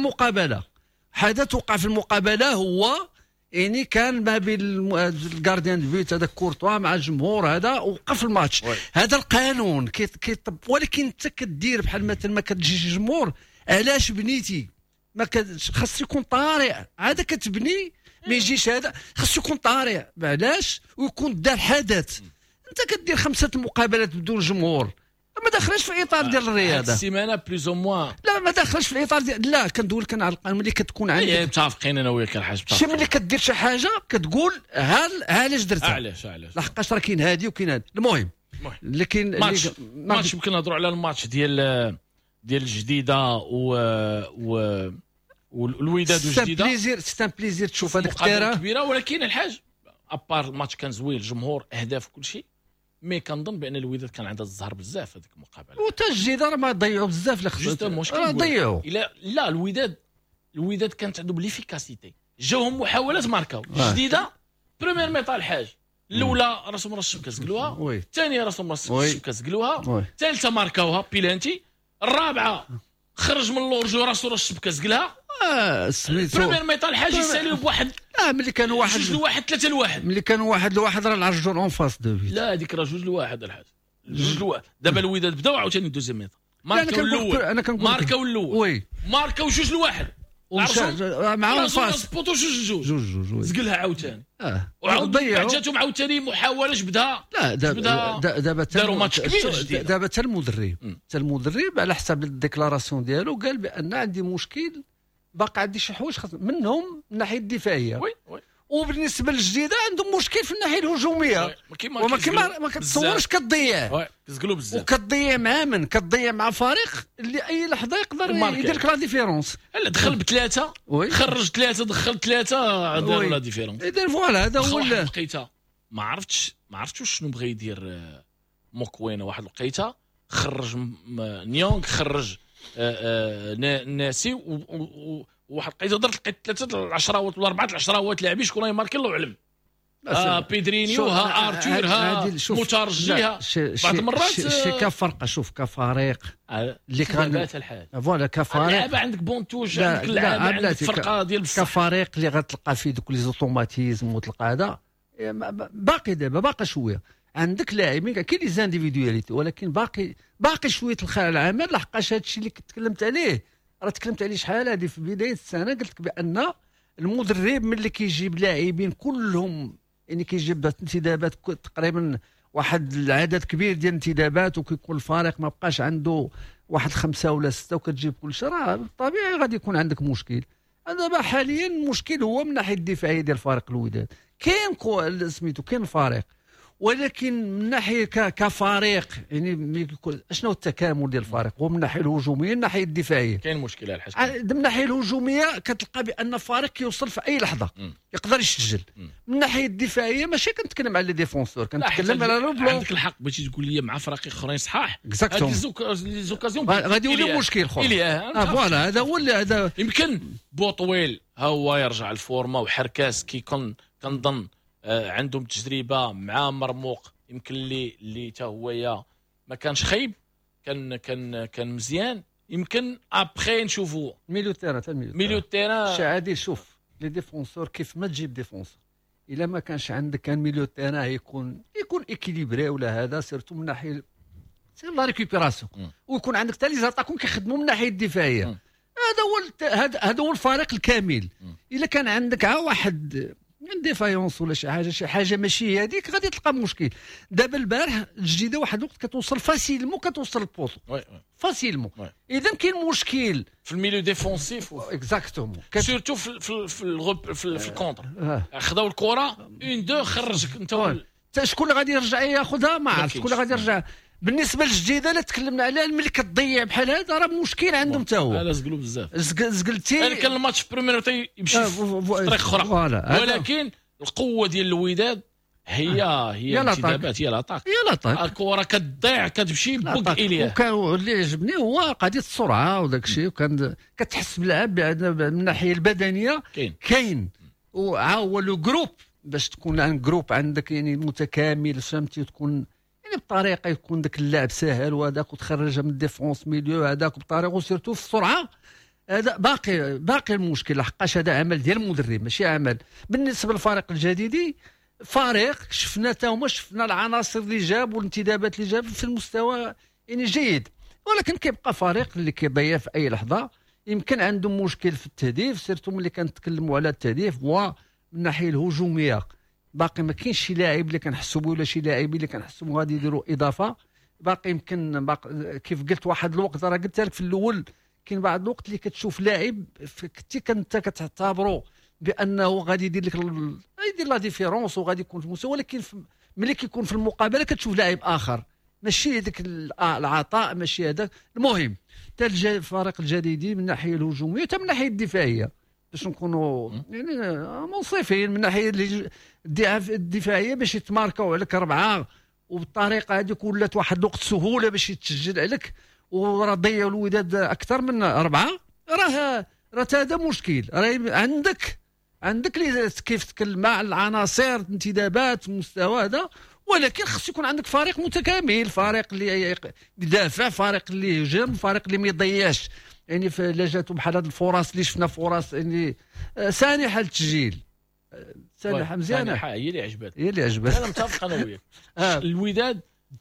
المقابله هو يعني كان ما بين الجارديان دو بيت هذاك كورتوا مع الجمهور هذا وقف الماتش. هذا القانون كيطبق ولكن انت كدير بحال مثلا ما كتجيش الجمهور علاش بنيتي ما خاص يكون طارئ عاد كتبني ما يجيش هذا خاص يكون طارئ علاش ويكون دار حدث. انت كدير 5 مقابلات بدون جمهور ما داخلش في الاطار ديال الرياضه السيمانه بلوز او موان لا ما داخلش في الاطار ديال لا كندوي لك على القانون ملي كتكون عندك متفقين انا وياك الحاج شي ملي كدير شي حاجه كتقول علاش درتها علاش لحقاش راه كاين هادي وكاين هادي. المهم لكن ماتش يمكن نهضروا على الماتش ديال الجديده والوداد وجديده سي بليزير تشوف هذاك التيران كبيره. ولكن الحاج ابار الماتش كان زوين الجمهور اهداف كل شيء مي كنظن بان الوداد كان عندها الزهر بزاف هذيك المقابله وتا الجديده راه ما ضيعوا بزاف راه ضيعوا لا الوداد كانت عندهم ليفيكاسيتي جاوهم محاولات ماركاو. الجديده بريمير ميطا الحاج الاولى راسهم الشبكه سقلوها الثانيه راسهم الشبكه سقلوها الثالثه ماركاوها بيلانتي الرابعه خرج من اللورجو راسو الشبكه سقلها بريمير ميطا الحاج يساليو بواحد ملي كانوا 1-1 3-1 ملي كانوا 1-1 راه العرجون اون فاس دو فيت لا هذيك راه 2-1 الحاج 2-1 دابا الوداد بداو عاوتاني دوزيام ميطا ماركاو الاول ماركاو 2-1 مع فاس بوطو جوج زقلها عاوتاني وعاود ضيعوا جاتهم عاوتاني محاوله جبدها لا دابا داروا ماتش كبير دابا حتى المدرب على حسب الديكلاراسيون ديالو قال بان عندي مشكل باقي عندي شي حوايج منهم من الناحيه الدفاعيه وبالنسبه للجديده عندهم مشكل في الناحيه الهجوميه ما كتصورش كتضيع كتزقلوا بزاف وكتضيع مع من كتضيع مع فريق اللي اي لحظه يقدر يدير لك لا ديفيرونس. لا دخل بثلاثه خرج ثلاثه دخل ثلاثه داروا لا ديفيرونس اذا فوالا هذا هو لقيتها ما عرفتش شنو بغى يدير موكوينه واحد لقيتها خرج نيونغ خرج ناسي وواحد لقيت 3 العشراوات ولا 4 العشراوات لاعبين شكون يماركي الله اعلم بيدرينيو ها ارتور ها مترجي ها بعض المرات شي كفرقه شوف كفريق اللي كان فوالا كفريق اللعابه عندك بونتوج عندك اللعابه عندك فرقه ديال كفريق اللي غتلقى فيه دوك لي زوتوماتيزم وتلقى هذا باقي دابا باقي شويه عندك لاعبين كاين لي زانديفيدواليتي ولكن باقي شويه الخلل العامل لحقاش هذا الشيء اللي تكلمت عليه راه تكلمت عليه شحال هذه في بدايه السنه قلت لك بان المدرب ملي كيجيب لاعبين كلهم يعني كيجيب انتدابات تقريبا واحد العدد كبير ديال الانتدابات وكيكون الفريق ما بقاش عنده واحد 5 ولا 6 وكتجيب كل شيء راه طبيعي غادي يكون عندك مشكل. دابا حاليا المشكل هو من الناحيه الدفاعيه ديال فريق الوداد. كاين سميتو كاين الفريق، ولكن من ناحيه كفريق يعني شنو التكامل ديال الفريق هو من الناحيه الهجوميه من الناحيه الدفاعيه. كاين مشكله الحاج. من الناحيه الهجوميه كتلقى بان الفريق كيوصل في اي لحظه يقدر يسجل. من الناحيه الدفاعيه ماشي كنتكلم على لي ديفونسور، كنتكلم على لو بلون. عندك الحق بغيتي تقول لي مع فرق اخرين صحاح هذه زوكازيون غادي يولي مشكل اخر. فوالا هذا هو هذا. يمكن بوطويل ها هو يرجع الفورمه وحركاس كنظن عندهم تجربه مع مرموق، يمكن اللي حتى هو ما كانش خايب، كان مزيان. يمكن ابخي نشوفوا ميليو تيران عادي. شوف لي ديفونسور كيف ما تجيب ديفونسور الا ما كانش عندك كان ميليو تيران يكون ايكيليبري ولا هذا سيرتو من ناحيه سير لا ريكوبيراسيون، ويكون عندك حتى لي زاتاكون كيخدموا من الناحيه الدفاعيه. هذا هو الفريق الكامل. الا كان عندك واحد ديفايونس ولا شي حاجه ماشي هذيك غادي تلقى مشكل. دابا البارح الجديده واحد الوقت كتوصل فاسيلمون كتوصل البوطو فاسيلمون. اذا كاين مشكل في الميليو ديفونسيف اكزاكتومون سيرتو في الكونتر. خداو الكره 1-2 خرجك انت. شكون اللي غادي يرجع ياخذها؟ ما عرفت شكون اللي غادي يرجع. بالنسبه للجديده اللي تكلمنا عليها ملي كتضيع بحال هذا راه مشكل عندهم حتى هو. لا زقلوا بزاف زقلتي. كان الماتش في بريمير يمشي في طريق اخرى، ولكن القوه ديال الوداد هي الانتدابات، هي لاطاك الكره كتضيع كتمشي بوك اليها. وكان اللي عجبني هو قضيه السرعه وداك الشيء، وكان كتحس باللعب من الناحيه البدنيه كاين. وهو لو جروب باش تكون عندك جروب عندك يعني متكامل، فهمتي، تكون يعني بطريقه يكون داك اللعب سهل وهذاك وتخرجها من الديفونس ميليو هذاك بطريقه، وسيرتو في السرعه. هذا باقي المشكل، لحقاش هذا عمل ديال المدرب ماشي عمل. بالنسبه للفريق الجديدي فريق شفنا حتى هما شفنا العناصر اللي جاب والانتدابات اللي جاب في المستوى يعني جيد، ولكن كيبقى فريق اللي كيضيع في اي لحظه. يمكن عندهم مشكل في التهديف، سيرتو ملي كنتكلموا على التهديف ومن الناحيه الهجوميه باقي ما كاينش شي لاعب اللي كنحسوا به ولا شي لاعب اللي كنحسوا غادي يديروا اضافه. باقي يمكن كيف قلت واحد الوقت راه قلت لك في الاول كاين بعض الوقت اللي كتشوف لاعب كنت كتعتبره بانه غادي يدير لك يدير لا ديفيرونس وغادي يكون في المستوى، ولكن ملي كيكون في المقابله كتشوف لاعب اخر ماشي هذاك العطاء ماشي هذاك. المهم حتى الفريق الجديدي من الناحيه الهجوميه حتى من الناحيه الدفاعيه باش نكونوا يعني منصفين، من الناحيه الدفاعيه باش يتماركاو عليك 4 وبالطريقه هذيك ولات واحد الوقت سهوله باش يتسجل عليك، وراه ضيعوا الوداد اكثر من 4. راه هذا مشكل. راه عندك كيف تكلم مع العناصر الانتدابات المستوى هذا، ولكن خص يكون عندك فريق متكامل، فريق اللي يدافع، فريق اللي يهجم، فريق اللي ما يضيعش. يعني لا جاتو بحال هاد الفرص اللي شفنا فرص يعني سانحه للتسجيل، سانحه مزيانه، هي اللي عجبتني. انا متفق انا وياك. الوداد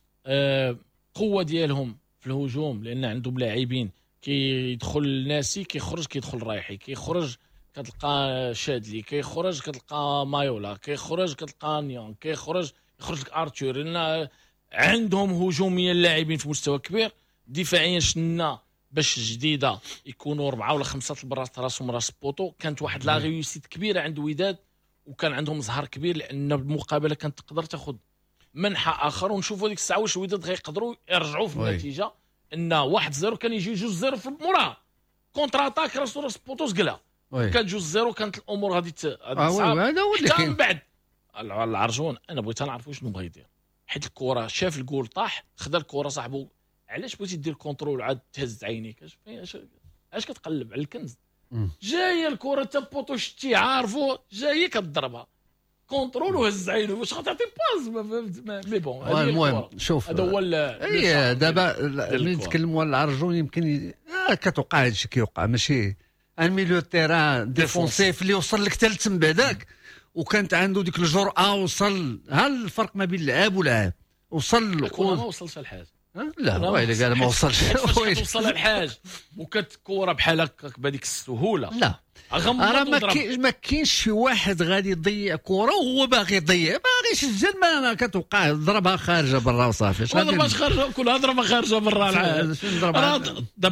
قوه ديالهم في الهجوم لان عندهم لاعبين كيدخل ناسي كيدخل رايحي، كيخرج كتلقى شادلي، كيخرج كتلقى مايولا، كيخرج كتلقى نيون، يخرج لك ارتور. لان عندهم هجوميا لاعبين في مستوى كبير. دفاعيا شنا باش الجديده يكونوا 4 ولا 5 البرات راسهم راس بوطو، كانت واحد لا ريوسيت كبيره عند وداد، وكان عندهم زهر كبير لان بالمقابله كانت تقدر تاخذ منحى اخر. ونشوفوا ديك الساعه واش وداد غيقدروا يرجعوا في النتيجه. ان 1-0 كان يجي 2-0 في المورا كونتر اتاك راس بوطو زقلها، كان 2-0 كانت الامور غادي تصعب. هذا هو اللي كان بعد العرجون. انا بغيت نعرف شنو بغا يدير، حيت الكره شاف الجول طاح، خدا الكره صاحبو. علاش بغيتي دير كونترول عاد تهز عينيك؟ اش كتقلب على الكنز؟ جايه الكره تا بوطو شتي عارفو جايه كتضربها كونترول وهز عينه واش غتعطي باز. مي بون المهم شوف هذا هو دابا ملي نتكلموا على العرجون يمكن كتوقع هادشي كيوقع، ماشي ان ميليو تيران ديفونسيف اللي وصل لك ثالث من بعداك وكانت عنده ديك الجرأه. وصل ها الفرق ما بين لعاب ولعاب، وصل ما وصلش الحاجه. لا ويلي قال ما وصلش. توصل الحاج وكتكوره بحال هكاك بهذيك السهوله. لا راه ما كاينش شي واحد غادي يضيع كره وهو باغي يضيع، باغي يسجل ما كتوقع ضربها خارجه برا وصافي. ما ضرباش خارجه، كلها ضربه خارجه برا. دابا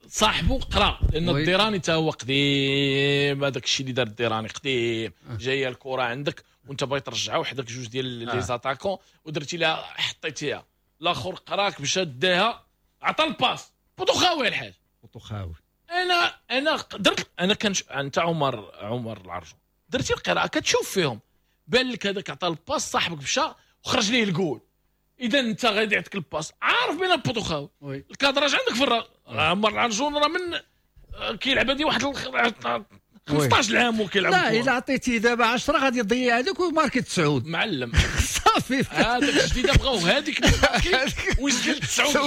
صاحبه قرا لان وي. الديراني تا هو قديم، هذاك الشيء اللي دار الديراني قديم، جايه الكره عندك وانت باغي ترجعها وحدك جوج ديال لي زاتاكون ودرتي لها حطيتيها، الاخر قراك مشى داها عطى الباس بوطو خاوي الحاج وتخاوي انا درت انا كان انت عمر العرجو درتي القراءه كتشوف فيهم بان لك هذاك عطى الباس صاحبك مشى وخرج ليه الجول، اذا انت غادي يعطيك الباس عارف بين البوطو خاوي وي. الكادراج عندك في عمر العرجون راه من كيلعب هذه واحد 15 عام وكيلعب لا الكرة. الا عطيتي دابا 10 غادي يضيع هذاك وماركي 9 معلم صافي هذاك الجديده بغاو هذيك ويسجل 9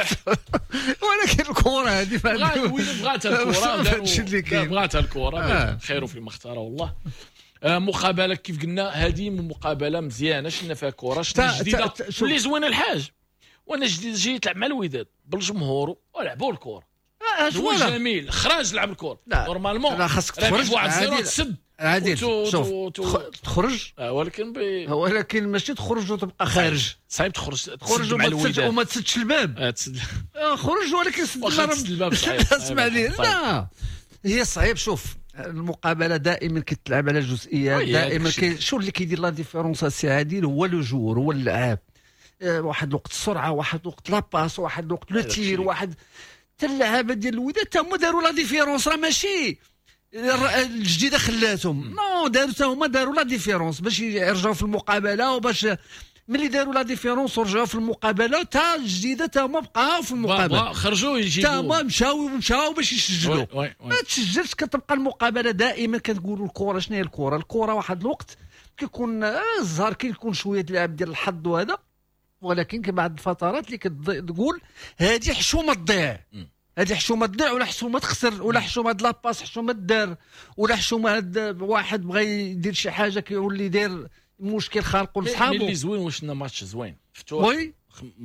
ولكن الكره هذه بغاتها هادشي اللي الكره كاين. بغاتها الكره خير فيما اختاره الله. مقابله كيف قلنا هذه مقابله مزيانه شفنا فيها كره شفنا جديده اللي زوينه الحاج، وانا جاي تلعب مع الوداد بالجمهور ولعبوا الكره هو جميل خرج لعب الكره نورمالمون خاصك تخرج عادي تسد عادي شوف تخرج ولكن ولكن ماشي تخرج وتبقى خارج صعيب تخرج مع الوداد وما تسدش الباب خرج ولكن سد الباب صعيب اسمع لي لا هي صعيب. شوف المقابله دائما كتلعب على جزئيات دائما شو اللي كيدير لا ديفيرونس سي عادل هو لو جور هو اللعاب واحد الوقت السرعه واحد الوقت لاباس واحد الوقت لو تير واحد اللعابه ديال الوداد تا هما داروا لا ديفيرونس راه ماشي الجديده خلاتهم نو داروا تا هما داروا لا ديفيرونس باش يرجعوا في المقابله وباش ملي داروا لا ديفيرونس ورجعوا في المقابله تا الجديده تا هما بقاو في المقابله خرجوا يجيبوا تا هما مشاو باش يسجلوا ما تسجلش كتبقى المقابله دائما كنقولوا الكره شنو هي الكره واحد الوقت كيكون الزهر كيكون شويه لعب ديال الحظ وهذا ولكن بعد الفترات اللي كتقول هذه حشومه تضيع هذه حشومه تضيع ولا حشومه تخسر ولا حشومه هاد لاباس حشومه دار ولا حشومه هاد واحد بغى يدير شي حاجه كيولي داير مشكل خالقو لصحابو اللي زوين وشنا ماتش زوين وي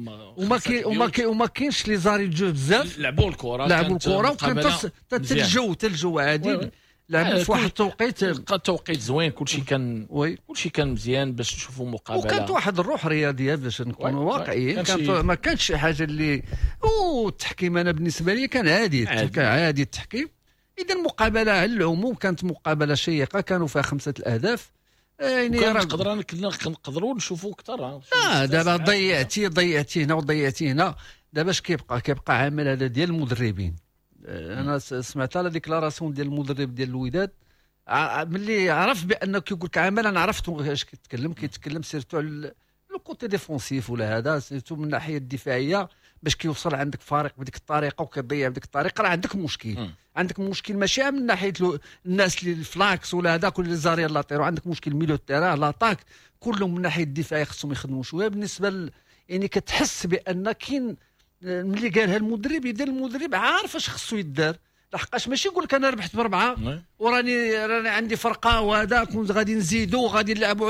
وما كاينش لي زاري جو بزاف لعبوا الكره وكان تلجو عادي لعبوا في واحد التوقيت زوين كلشي كان مزيان باش نشوفوا مقابله وكانت واحد الروح رياضيه باش نكونوا واقعيين ما كانش شي حاجه اللي التحكيم انا بالنسبه لي كان عادي التحكيم. اذا المقابله على العموم كانت مقابله شيقه كانوا فيها 5 اهداف يعني نقدروا نشوفوا اكثر دابا ضيعتي هنا وضيعتي هنا دابا اش كيبقى عامل هذا ديال المدربين. انا سمعت لا ديكلاراسيون ديال المدرب ديال الوداد ملي عرف بانه كيقول لك عامل انا عرفت اش كيتكلم سيرتو على لو كوتي ديفونسيف ولا هذا سيرتو من الناحيه الدفاعيه باش كيوصل عندك فارق بديك الطريقه وكيضيع بديك الطريقه راه عندك مشكل ماشي من ناحيه الناس اللي الفلاكس ولا هذا كل زاريا لاطيرو عندك مشكل ميلو تيران لاطاك كلهم من الناحيه الدفاعيه خصهم يخدموا شويه بالنسبه يعني كتحس بان كاين ملي قالها المدرب عارف اش خصو يدار لحقاش ماشي يقول لك انا ربحت ب4 وراني عندي فرقه وهذا كنت غادي نزيدوا غادي نلعبوا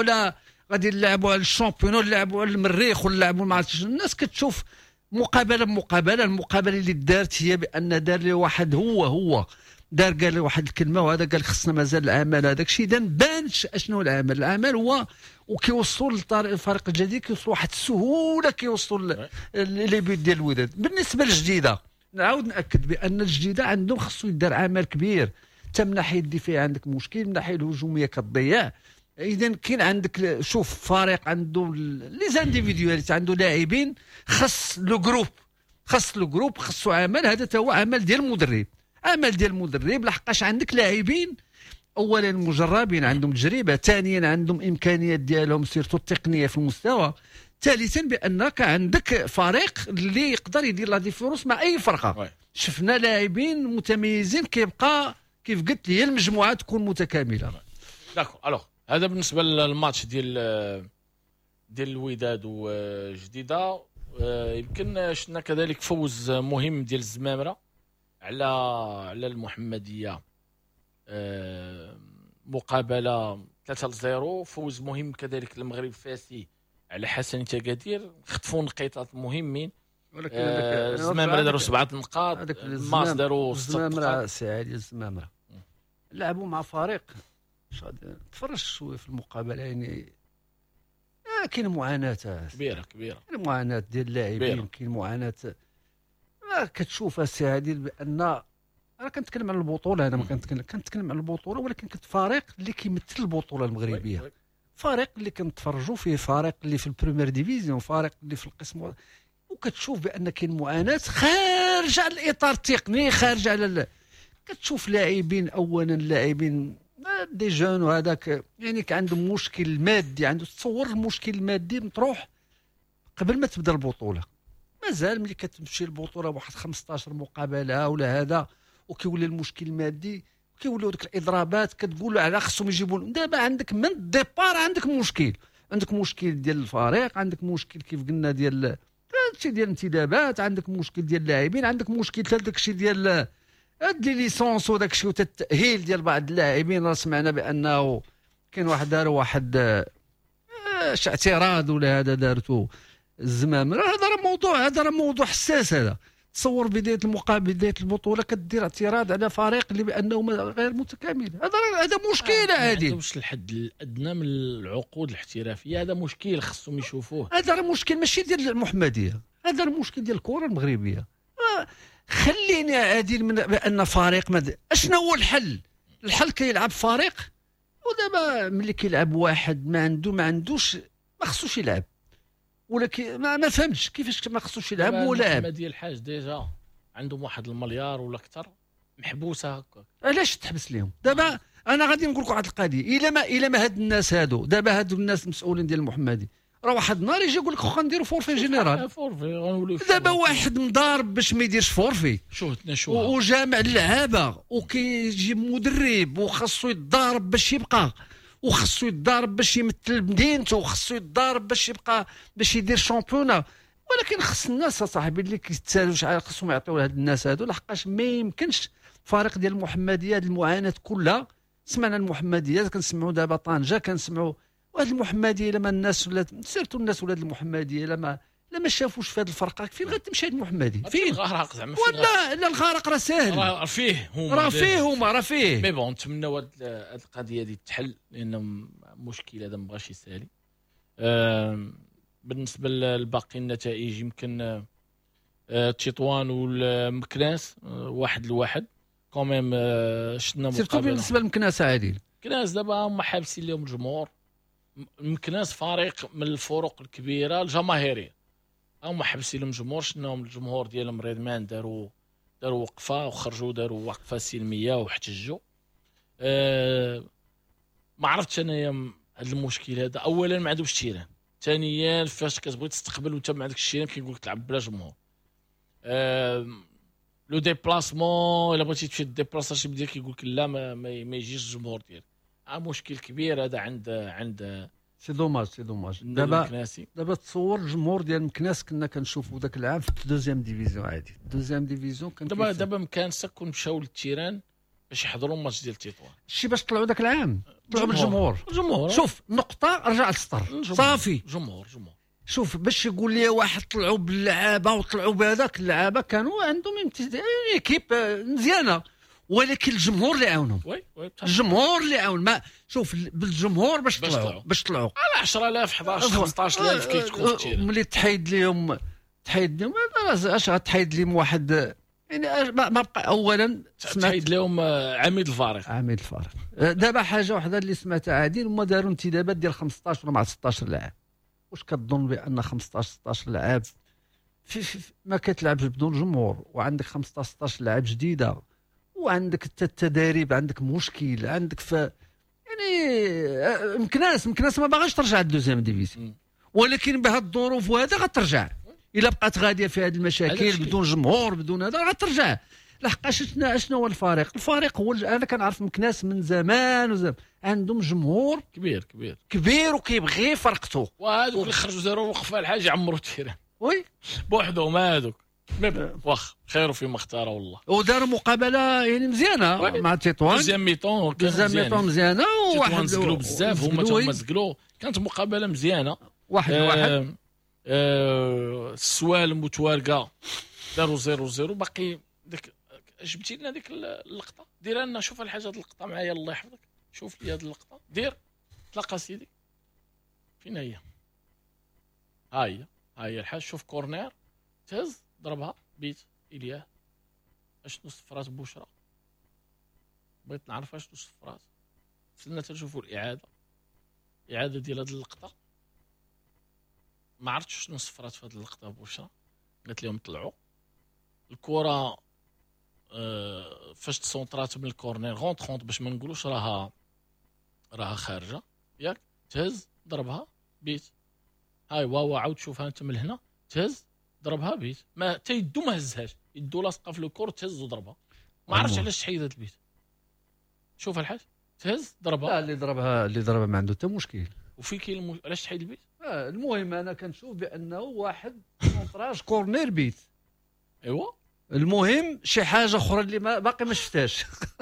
على الشامبيون نلعبوا على المريخ ونلعبوا مع الناس كتشوف المقابله اللي دارت هي بان دار لي واحد هو دار قال لي واحد الكلمه وهذا قال خصنا مازال العمل هذاك الشيء اذا بان شنو العمل هو وكيوصلوا للفريق الجديد كيوصلوا واحد السهوله كيوصلوا لي بيت ديال الوداد. بالنسبه للجديده نعاود ناكد بان الجديده عندهم خصو يدار عمل كبير حتى من ناحيه الدفاع عندك مشكل من ناحيه الهجوميه كتضيع. اذا كاين عندك شوف فريق عنده لي زانديفيدواليتي عنده لاعبين خص لو جروب خصو عمل هذا هو عمل ديال المدرب لحقاش عندك لاعبين اولا مجربين عندهم تجربه ثانيا عندهم امكانيات ديالهم سيرتو التقنيه في المستوى ثالثا بانك عندك فريق اللي يقدر يدير لا ديفيرونس مع اي فرقه شفنا لاعبين متميزين كيبقى كيف قلت لي المجموعه تكون متكامله. داكو الوغ هذا بالنسبه للماتش ديال الوداد وجديده. يمكن شفنا كذلك فوز مهم ديال الزمامره على المحمديه مقابله 3-0 فوز مهم كذلك المغرب فاسي على حسن تقادير خطفوا نقيطات مهمين. الزمامره داروا 7 نقاط الماس داروا 6 نقاط سعيد الزمامره لعبوا مع فريق تفرج شويه في المقابله يعني كاين معاناه كبيره كاين معاناه ديال اللاعبين كاين معاناه كتشوف السي عادل بان انا كنتكلم على البطوله، انا ما كنتكلم على البطوله، ولكن كنت فريق اللي كيمثل البطوله المغربيه، فريق اللي كنتفرجوا فيه، فريق اللي في البريمير ديفيزيون، فريق اللي في القسم، وكتشوف بان كاين معاناه خارج على الاطار التقني، خارج على كتشوف لاعبين، اولا لاعبين دي جون وهذاك يعني كان عندهم مشكل مادي، عنده تصور المشكل المادي مطروح قبل ما تبدا البطوله. مازال ملي كتمشي البطوله واحد 15 مقابله ولا هذا وكيولي المشكل المادي، كيوليو ديك الاضرابات، كتقول على خصهم يجيبوا. دابا عندك من الديبار عندك مشكل ديال الفريق، عندك مشكل كيف قلنا ديال هادشي ديال الانتدابات، عندك مشكل ديال اللاعبين، عندك مشكل حتى داكشي ديال هاد لي ليسونس وداكشي والتاهيل ديال بعض اللاعبين. راه سمعنا بانه كاين واحد دار واحد اعتراض ولا هذا دارتو الزمام. هذا راه موضوع حساس. هذا تصور بدايه بدايه البطوله كدير اعتراض على فريق اللي بانه غير متكامل. هذا مشكله عادي. ما عندهمش الحد الادنى من العقود الاحترافيه، هذا مشكل خصهم يشوفوه. هذا راه مشكل ماشي ديال المحمديه، هذا المشكل ديال الكره المغربيه. خليني عادل من بان فريق اشنو هو الحل؟ الحل كيلعب فريق، ودابا ملي كيلعب واحد ما عندوش ما خصوش يلعب، ولكن ما فهمتش كيفاش ما خصوش يلعب ولاعب. ديال الحاج ديجا عندهم واحد المليار ولا اكثر محبوسه هكا. علاش تحبس لهم؟ دابا انا غادي نقول لكم واحد القضيه، الا ما هاد الناس هادو دابا هادو الناس المسؤولين ديال المحمدي، راه واحد النهار يجي يقول لك واخا نديروا فورفي جينيرال. دابا واحد مضارب باش ما يديرش فورفي، وجامع اللعابه وكيجيب مدرب وخاصو يتضارب باش يبقى، وخاصو يتضارب باش يمثل مدينته، وخاصو يتضارب باش يبقى باش يدير شامبيونا. ولكن خص الناس صاحبي اللي كيتسالوا شحال خصهم يعطيو لهاد الناس هادو، لحقاش ما يمكنش فريق ديال المحمديه هاد المعاناه كلها. سمعنا المحمديه، كنسمعوا دابا طنجه، كنسمعوا وهاد المحمديه. لما الناس ولات سيرتو الناس ولاد المحمديه لما شافوش في هاد الفرقه، فين غتمشي هاد المحمديه؟ فين الغرق زعما؟ ولا لا الغرق راه ساهل، راه فيه مي بون نتمنوا هاد القضيه دي تحل، لان مشكل هذا مابغاش يسالي. بالنسبه للباقي النتائج يمكن تطوان والمكناس 1-1 كوميم. شفنا مقابله سيرتو بالنسبه للمكناس عادل. مكناس دابا هما حابسين لهم الجمهور. مكناس فريق من الفرق الكبيره الجماهيريه، هما حابسين لهم الجمهور. شفناهم الجمهور ديالهم ريدمان داروا وقفه وخرجوا داروا وقفه سلميه واحتجوا. ما عرفتش انايا هذا المشكل هذا. اولا ما عندهمش تيران، ثانيا فاش كتبغي تستقبل وانت ما عندكش تيران كيقول لك تلعب بلا جمهور. لو ديبلاسمون الا بغيتي تمشي ديبلاصا شي بديك كيقول لك لا ما يجيش الجمهور ديالك. مشكل كبير هذا عند سي دوماج. دابا تصور الجمهور ديال مكناس كنا كنشوفوا ذاك العام في الدوزيام ديفيزيون عادي. الدوزيام ديفيزيون كان دابا مكانسه كون مشاو للتيران باش يحضروا الماتش ديال تطوان. شي باش طلعوا ذاك العام طلعوا بالجمهور. شوف نقطه رجع للسطر صافي. جمهور شوف باش يقول لي واحد طلعوا باللعابه وطلعوا بهذاك اللعابه كانوا عندهم ايكيب مزيانه، ولكن الجمهور اللي عاونهم. الجمهور اللي عاون. ما شوف بالجمهور باش طلعوا على 10,000 11 15,000 كيتكون كثير. ملي تحيد لهم اش غتحيد لهم واحد يعني ما بقى. اولا تحيد لهم عميد الفريق. دابا حاجه واحده اللي سمعتها عادي، هما داروا انتدابات ديال 15 ولا مع 16 لاعب. واش كتظن بان 15 16 لاعب في ما كتلعبش بدون جمهور، وعندك 15 16 لاعب جديده، وعندك التدريب عندك مشكل، عندك يعني مكناس ما باغاش ترجع للدوزيام ديفيزيون، ولكن بهاد الظروف وهذا غترجع. الا بقات غاديه في هذه المشاكل بدون جمهور بدون هذا غترجع. لحقاش شنو هو الفريق هو انا كنعرف مكناس من زمان عندهم جمهور كبير وكيبغي فرقته. وهذوك اللي خرجوا داروا وقفه الحاج يعمروا التيران وي بوحدهم هذوك واخ خير فيما اختار والله. وداروا مقابله يعني مزيانه مع تطوان. دوزيام ميطون مزيانه وواحد زقلوا بزاف هما زقلوا. كانت مقابله مزيانه. واحد السوال متوارقه داروا 0-0. باقي ديك جبتي لنا ديك اللقطه، دير لنا شوف الحاجه اللقطه معايا الله يحفظك. شوف لي هذه اللقطه، دير تلقى سيدي فين هي. ها هي الحاج. شوف كورنير تهز ضربها بيت إلياه اشنو صفرات بشرى، بغيت نعرف اشنو صفرات. وصلنا تنشوفوا الإعادة ديال هاد اللقطة، ما عرفتش شنو صفرات في هاد اللقطة بشرى. قالت لهم طلعوا الكرة فاش تصونطرات من الكورنير غونطخونط باش ما نقولوش راها خارجة ياك، تهز ضربها بيت. هاي واوا عاود شوفها انت من هنا، تهز ضربها بيت، ما تا يدو ما هزهاش، يدو لاصقه في الكور تهز وضربها. ما عرفتش علاش تحيد هاد البيت. شوف الحاج تهز ضربها. لا اللي ضربها ما عنده حتى مشكل. وفي كاين علاش تحيد البيت. المهم انا كنشوف بانه واحد كونطراج كورنير بيت. ايوا المهم شي حاجه اخرى اللي باقي ما شفتهاش.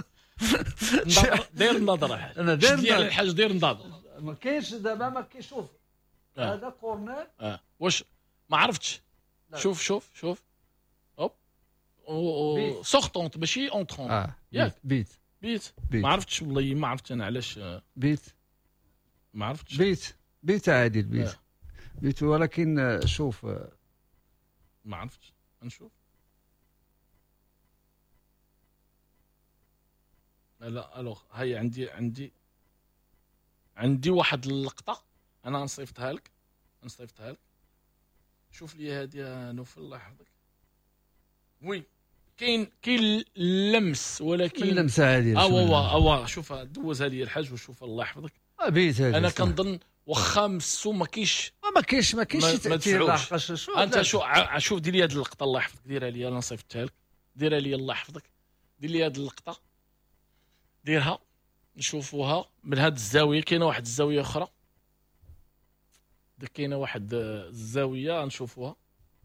داير النظر الحاج، انا داير ديال الحاج داير النظر. ما كاينش دابا، ما كيشوف هذا كورنير. واش ما عرفتش. شوف هوب سورتونت ماشي اونطرون. ياك بيت. ما عرفتش والله، ما عرفت انا علاش بيت. ما عرفتش. بيت عادي البيت. بيت ولكن شوف ما عرفتش. نشوف. لا الوغ هي عندي واحد اللقطه انا نصيفطها لك. شوف لي هذه يا نوفل الله يحفظك. وي كاين اللمس، ولكن اللمسه هذه اوا شوفها دوزها لي الحاج وشوفها الله يحفظك. بيت هذه انا كنظن واخا مسو ما كاينش تاثير. انت شوف دير لي هذه اللقطه الله يحفظك، ديرها لي انا نصيفطها لك، ديرها لي الله يحفظك، دير لي هذه اللقطه، ديرها نشوفوها من هذه الزاويه. كاينه واحد الزاويه اخرى، كاينه واحد الزاويه نشوفوها.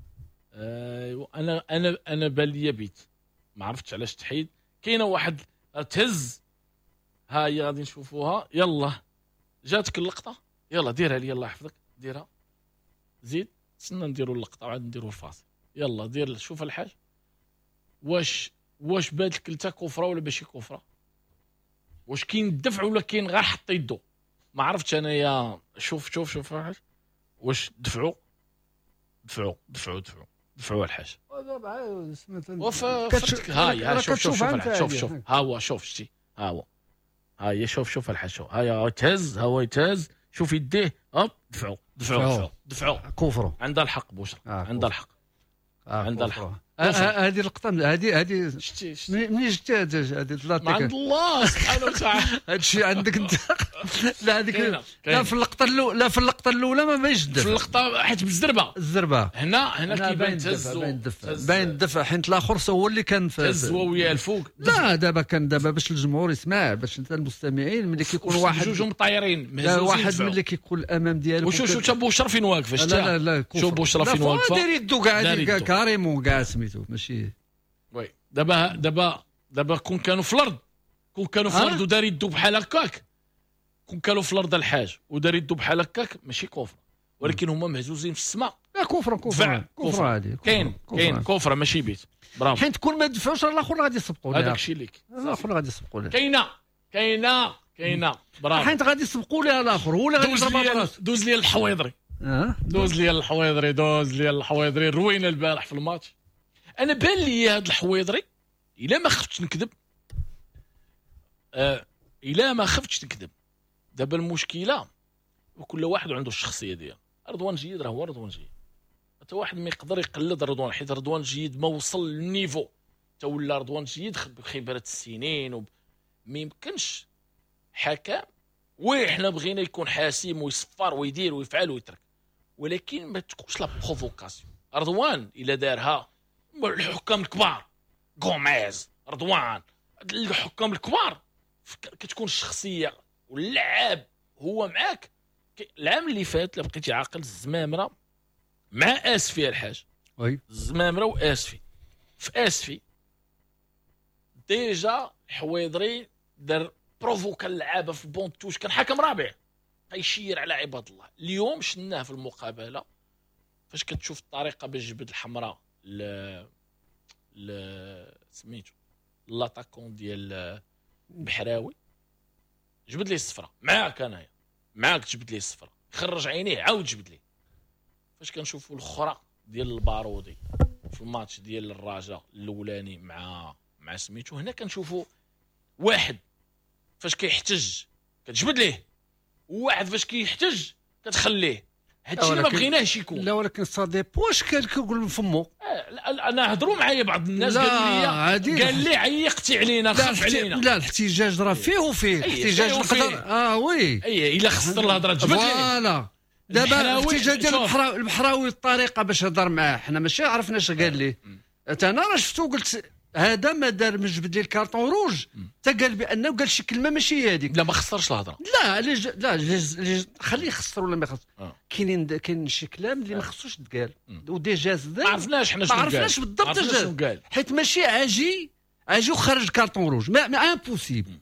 انا بان لي بيت، ما عرفتش علاش تحيد. كاينه واحد تهز، ها هي غادي نشوفوها. يلا جاتك اللقطه، يلا ديرها لي الله يحفظك، ديرها زيد. استنى نديروا اللقطه وعاد نديروا الفاصل. يلا دير. شوف الحاج واش بات لك انت كفره ولا ماشي كفره، واش كاين الدفع ولا كاين غير حط يدو. ما عرفتش انا يا شوف الحاج واش دفعوا الحاج. وفتك هاي شوف الحاج. شوف ها هو شوف شتي ها هو هاي شوف الحاج هاي تهز، هو يتهز. شوف يديه هوب دفعوا كفروا. عندها الحق بوشرا، عندها الحق. هذه اللقطه هذه شتي منين جبتي هذه طلعت لك عند الله سبحانه وتعالى. هذا الشيء عندك انت. لا هذيك لا في اللقطه الاولى، لا في اللقطه الاولى ما باينش الدفع. في اللقطه حيت بالزربه هنا كيبان باين الدفع، حيت الاخر هو اللي كان في الزواويه الفوق. لا دابا باش الجمهور يسمع، باش انت المستمعين ملي كيكون واحد جوج مطايرين واحد ملي كيكون الامام ديالك. وشوف تا بوشرا فين واقفه. لا شوف بوشرا فين واقفه. دير يدو كاع كاريمون كاع سميتو ماشي. وي دابا كون كانوا في الارض ودار يدو بحال هكاك، كون كانوا في الارض الحاج ودار يدو بحال هكاك ماشي كفر، ولكن هما مهزوزين في السماء. لا كفر عادي. كاين كفر ماشي بيت. برافو. حيت كون ما دفعوش الاخر غادي يسبقوا لها. هذاك الشيء ليك الاخر غادي يسبقوا لها. كاينه برافو. حيت غادي يسبقوا لها الاخر، هو اللي غادي يضرب راسو. دوز لي الحويضري. دوز لي الحويضري روينا البارح في الماتش. انا بان لي هذا الحويضري الا ما خفتش نكذب دابا المشكله وكل واحد عنده الشخصيه ديالو. رضوان جيد راه هو رضوان جيد، حتى واحد ما يقدر يقلد رضوان، حيت رضوان جيد ما وصل للنيفو تا ولا رضوان جيد بخبره السنين ما يمكنش حكم وحنا بغينا يكون حاسم ويصفر ويدير ويفعل ويترك، ولكن ما تكونش لا بروفوكاسيون. رضوان الا دارها الحكام الكبار غوميز رضوان الحكام الكبار كتكون الشخصيه واللعاب هو معاك. العام اللي فات لا بقيتي عاقل الزمامره مع اسفي الحاج. وي الزمامره واسفي في اسفي ديجا حويضري دار بروفوكا اللعابه في بونتوش، كان حكم رابع كيشير على عباد الله. اليوم شناه في المقابله فاش كتشوف الطريقه باش جبد الحمراء سميتو لاتاكون ديال بحراوي، جبد لي الصفراء معاك انايا معاك، جبد لي الصفراء خرج عينيه عاود جبد لي. فاش كنشوفوا الاخرى ديال البارودي في الماتش ديال الرجاء الاولاني مع سميتو، هنا كنشوفوا واحد فاش كيحتج كتجبد ليه، وواحد فاش كيحتج كتخليه. هادشي اللي ما بغيناهش يكون. لا ولكن صديق واش كيقول من فمو؟ انا هضروا معايا بعض الناس قالوا لي، قال لي عيقتي علينا، خاف علينا. لا الاحتجاج راه فيه وفيه احتجاج نقدر وي الا خصت الهضره تجبد ليه. فوالا دابا الاحتجاج ديال البحراوي الطريقه باش هضر معاه، حنا ماشي عرفناش قال ليه. انا راه شفتو قلت هذا ما دار من جبد لي الكارطون روج، حتى قال بانه قال شي كلمه ماشي هذيك. لا ما خسرش الهضره. لا خليه يخسر ولا ما يخسر. كاين شي كلام اللي ما خصوش تقال وديجا زاد ما عرفناش حنا ما عرفناش بالضبط شنو قال، حيت ماشي عاجي وخرج كارطون روج، ما امبوسيبل.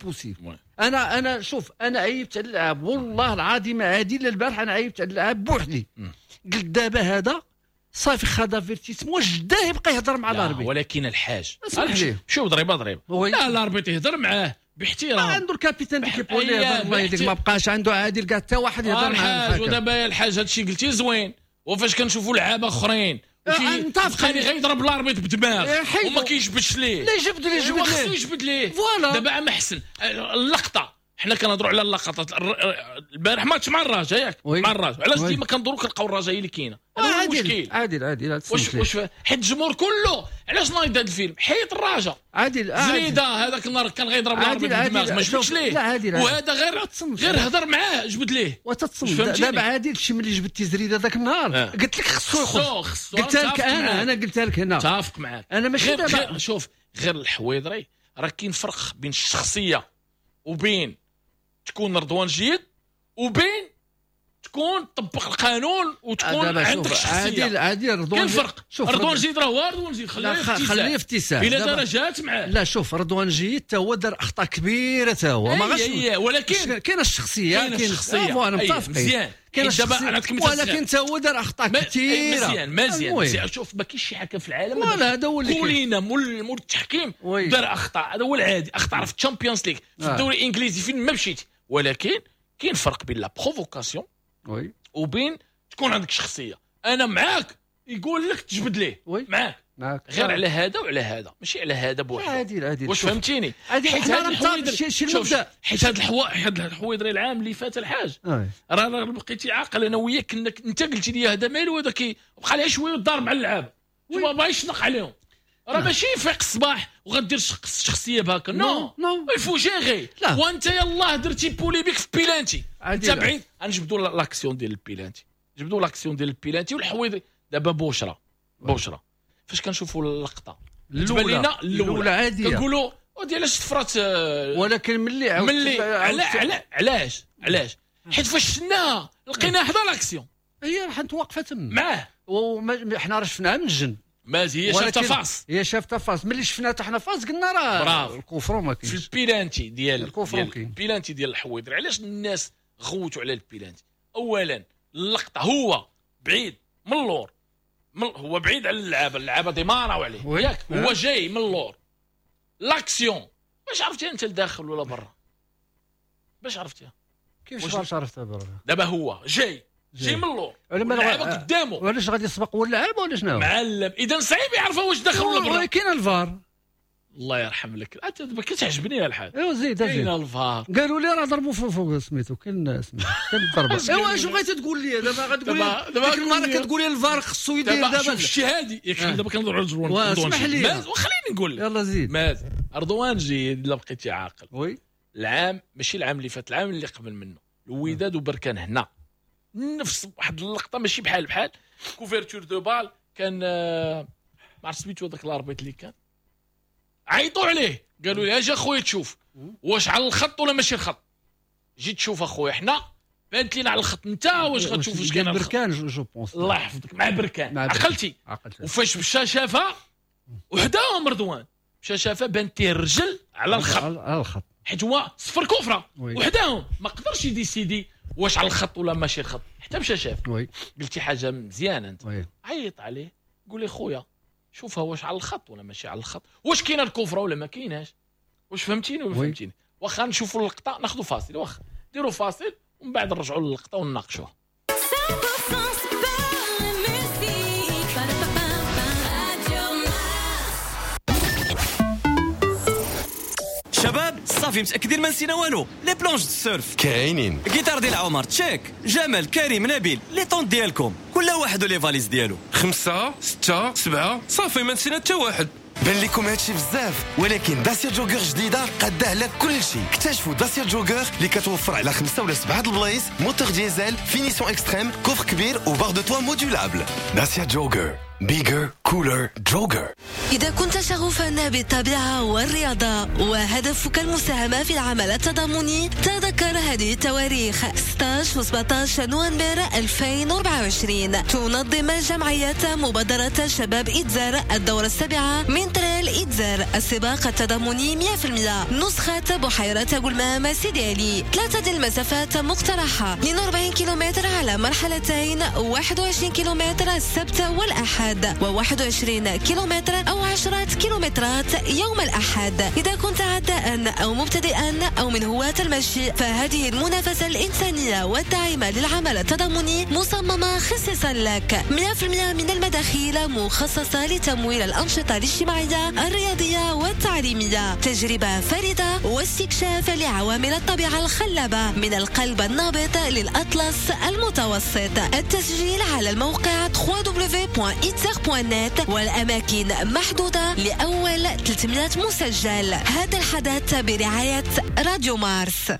انا شوف انا عيبت على اللعاب والله العظيم عادي. البارح انا عيبت على اللعاب بوحدي، قلت دابا هذا صافي خدا فيرتيسم، واش دا يبقى يهضر مع الاربيت؟ ولكن الحاج شوف ضريبه لا الاربيت يهضر معاه باحترام. عنده الكابيتان ديك بولي الله يهديك، ما بقاش عنده عادل كاع حتى واحد يهضر معاه. ودابا يا الحاج هادشي قلتي زوين، وفاش كنشوفوا لعابه اخرين متفقين غيضرب الاربيت بدماغ وما كيجبدش ليه. لا يجبد ليه فوالا. دابا ما احسن اللقطه. حنا كنهضروا على اللقطات. البارح ماتش مع الرجاء ياك مع الرجاء، علاش ديما كندوروا كنلقاو الرجاء هي اللي كاينه؟ هذا هو المشكل. عادل واش حيت الجمهور كله علاش نايض هذا الفيلم؟ حيت الرجاء زريده هذاك النهار كان غيضرب الاربيت بالدماغ ما جبدش ليه، وهذا غير هضر معاه جبد ليه. دابا عادل شي ملي جبدتي زريده ذاك النهار قلت لك خصو قلت لك انا قلت لك هنا متفق معاك. انا ماشي دابا شوف غير الحويضري راه كاين فرق بين الشخصيه وبين تكون رضوان جيد وبين تكون طبق القانون وتكون عندك شخصيه. عادي رضوان كاين فرق. رضوان جيد راه هو رضوان جيد، خليه افتساح الى درجات معاه. لا شوف رضوان جيد حتى هو دار اخطاء كبيره حتى هو ما غاش، ولكن كاين الشخصيه انا متفق مزيان كاين دابا ولكن حتى هو دار اخطاء كثيره. مزيان شوف ما كاينش شي حكم في العالم ولا هذا هو اللي كلنا مول التحكيم دار اخطاء، هذا هو العادي. اخطاء في الشامبيونز ليغ في الدوري الانجليزي فين ما مشيتي، ولكن كاين فرق بين لا بروفوكاسيون وبين تكون عندك شخصيه. انا معاك يقول لك تجبد ليه معاك غير على هذا وعلى هذا، ماشي على هذا بوحده. عادي واش فهمتيني؟ حيت هذا حيت هذا الحويضري العام اللي فات الحاج راه بقيتي عاقل انا وياك، انت قلتي لي هذا مالو وهذا بقى ليه شويه والدار مع اللعابه ما باغيش نق عليهم. راه ماشي فيق الصباح وغدير شخصيه بهكا نو يفو جيغي. وانت يلاه درتي بوليميك في بيلانتي انت بعيد. غنجبدوا لاكسيون ديال البيلانتي، جبدوا لاكسيون ديال البيلانتي والحويضري. دابا بوشرة فاش كنشوفوا اللقطه الاولى عاديه كنقولوا ودي علاش تفرات، ولكن ملي علاش حيت فاش شفناها لقينا حدا لاكسيون هي راح نتوقف تما معاه. حنا راه شفناها من الجن مازي هي شافت فاس ملي شفنا حتى حنا فاس قلنا راه الكفر ما كاينش. في البيلانتي ديال الحويضري علاش الناس غوتوا على البيلانتي؟ اولا اللقطه هو بعيد من اللور، هو بعيد على اللعابه ديماراو عليه ياك، هو جاي من اللور. لاكسيون باش عرفتي انت لداخل ولا برا؟ باش عرفتيها؟ كيفاش باش عرفتها برا؟ دابا هو جاي من اللور اللعابه قدامه، وعلاش غادي يسبق هو اللعابه ولا شنو؟ معلم اذا صعيب يعرفوا واش داخل ولا برا. كاين الفار الله يرحم لك انت دابا كتعجبني الحال. ايوا زيد كاين الفار قالوا لي راه ضربوا فوق سميتو كاين الضربه. ايوا اش بغيتي تقول لي دابا؟ غتقول لي ديك المره كتقول لي الفار خصو يدير دابا الشيء هادي ياك. دابا كنهضروا على رضوان اسمح لي وخليني نقول لك يلا زيد. رضوان جيد الا بقيتي عاقل العام ماشي العام اللي فات، العام اللي قبل منه الوداد وبركان هنا نفس واحد اللقطه ماشي بحال كوفرتور دو بال كان ما عرفت سميتو هذاك الاربيط اللي كان عيطوا عليه قالوا لي اجي اخويا تشوف واش على الخط ولا ماشي الخط. جيت تشوف اخويا حنا بانت لينا على الخط، انت واش غتشوف واش كاين على الخط؟ بركان جو بونس الله يحفظك مع بركان عقلتي. وفاش مشى شافها وحداهم رضوان مشى شافها بانت الرجل على الخط حيت هو صفر كفره وحداهم ما قدرش يديسيدي واش على الخط ولا ماشي الخط حتى مشى شاف. قلتي حاجه مزيانه انت عيط عليه قول لي خويا شوفها واش على الخط ولا ماشي على الخط، واش كاينه الكفره ولا ما كايناش، واش فهمتيني ولا فهمتيني. واخا نشوفوا اللقطه ناخذوا فاصل، واخا ديروا فاصل ومن بعد نرجعوا للقطه ونناقشوها. صافي متاكدين ما نسينا والو. لي بلونج السيرف كاينين، الجيتار ديال عمر تشيك، جمال كريم نبيل لي طون ديالكم كل واحد ولي فاليز ديالو. 5 6 7 صافي ما نسينا حتى واحد. بان لكم هادشي بزاف، ولكن داسيا جوجر جديده قاده على كل شيء. اكتشفوا داسيا جوجر اللي كتوفر على 5 ولا 7 البلايص، موتور ديزل، فينيسيون اكستريم، كوفر كبير وبار دو توا مودولابل. داسيا جوجر bigger cooler جوجر. إذا كنت شغوفا بالطبيعة والرياضة وهدفك المساهمة في العمل التضامني، تذكر هذه التواريخ: 16 و 17 نوفمبر 2024 تنظم جمعية مبادرة شباب إتزار الدورة 7 من تريل إتزار، السباق التضامني 100%، نسخة بحيرة قلمام سيدي علي. 3 المسافات مقترحة: 42 كيلومتر على مرحلتين، 21 كيلومتر السبت والأحد، و21 كيلومتر أو 10 كيلومترات يوم الأحد. إذا كنت عداء أو مبتدئا أو من هواة المشي، فهذه المنافسة الإنسانية والداعمة للعمل التضامني مصممة خصيصا لك. 100% من المداخيل مخصصة لتمويل الأنشطة الاجتماعية الرياضية والتعليمية. تجربة فريدة واستكشاف لعوامل الطبيعة الخلابة من القلب النابض للأطلس المتوسط. التسجيل على الموقع www.itzer.net والأماكن محدودة لأول 300 مسجل. هذا الحدث برعاية راديو مارس.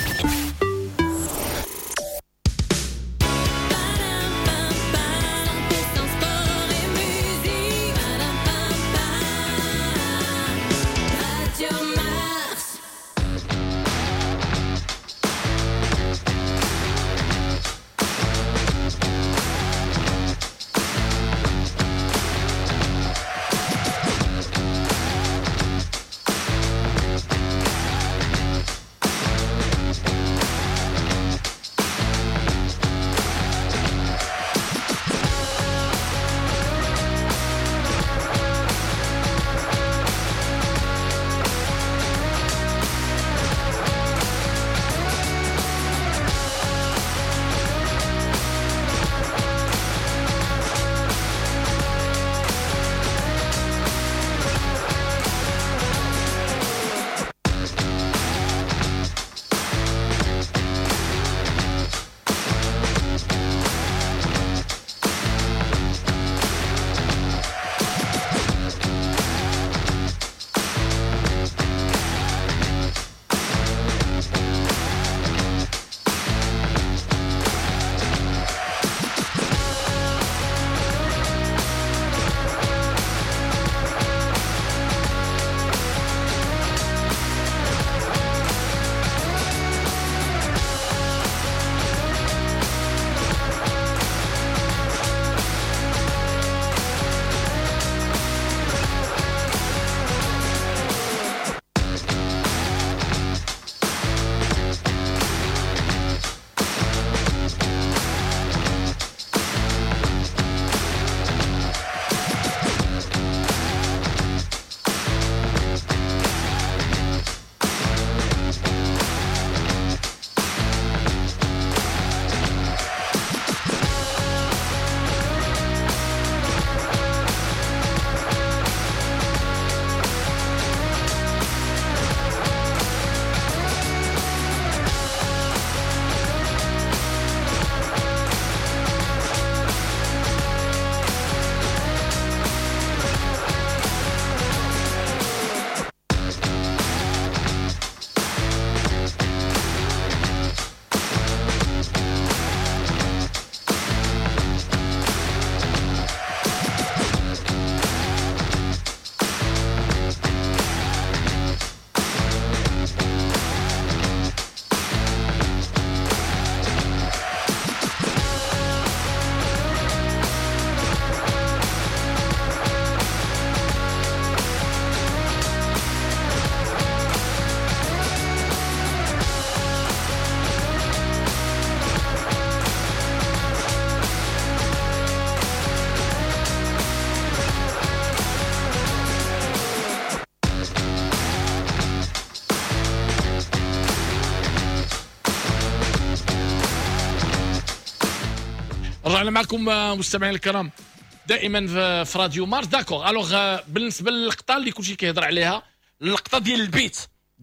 رجعنا معكم مستمعين الكرام دائما في راديو مارس. داكوغ الوغ بالنسبه للقطه اللي كلشي كيهضر عليها، اللقطه ديال البيت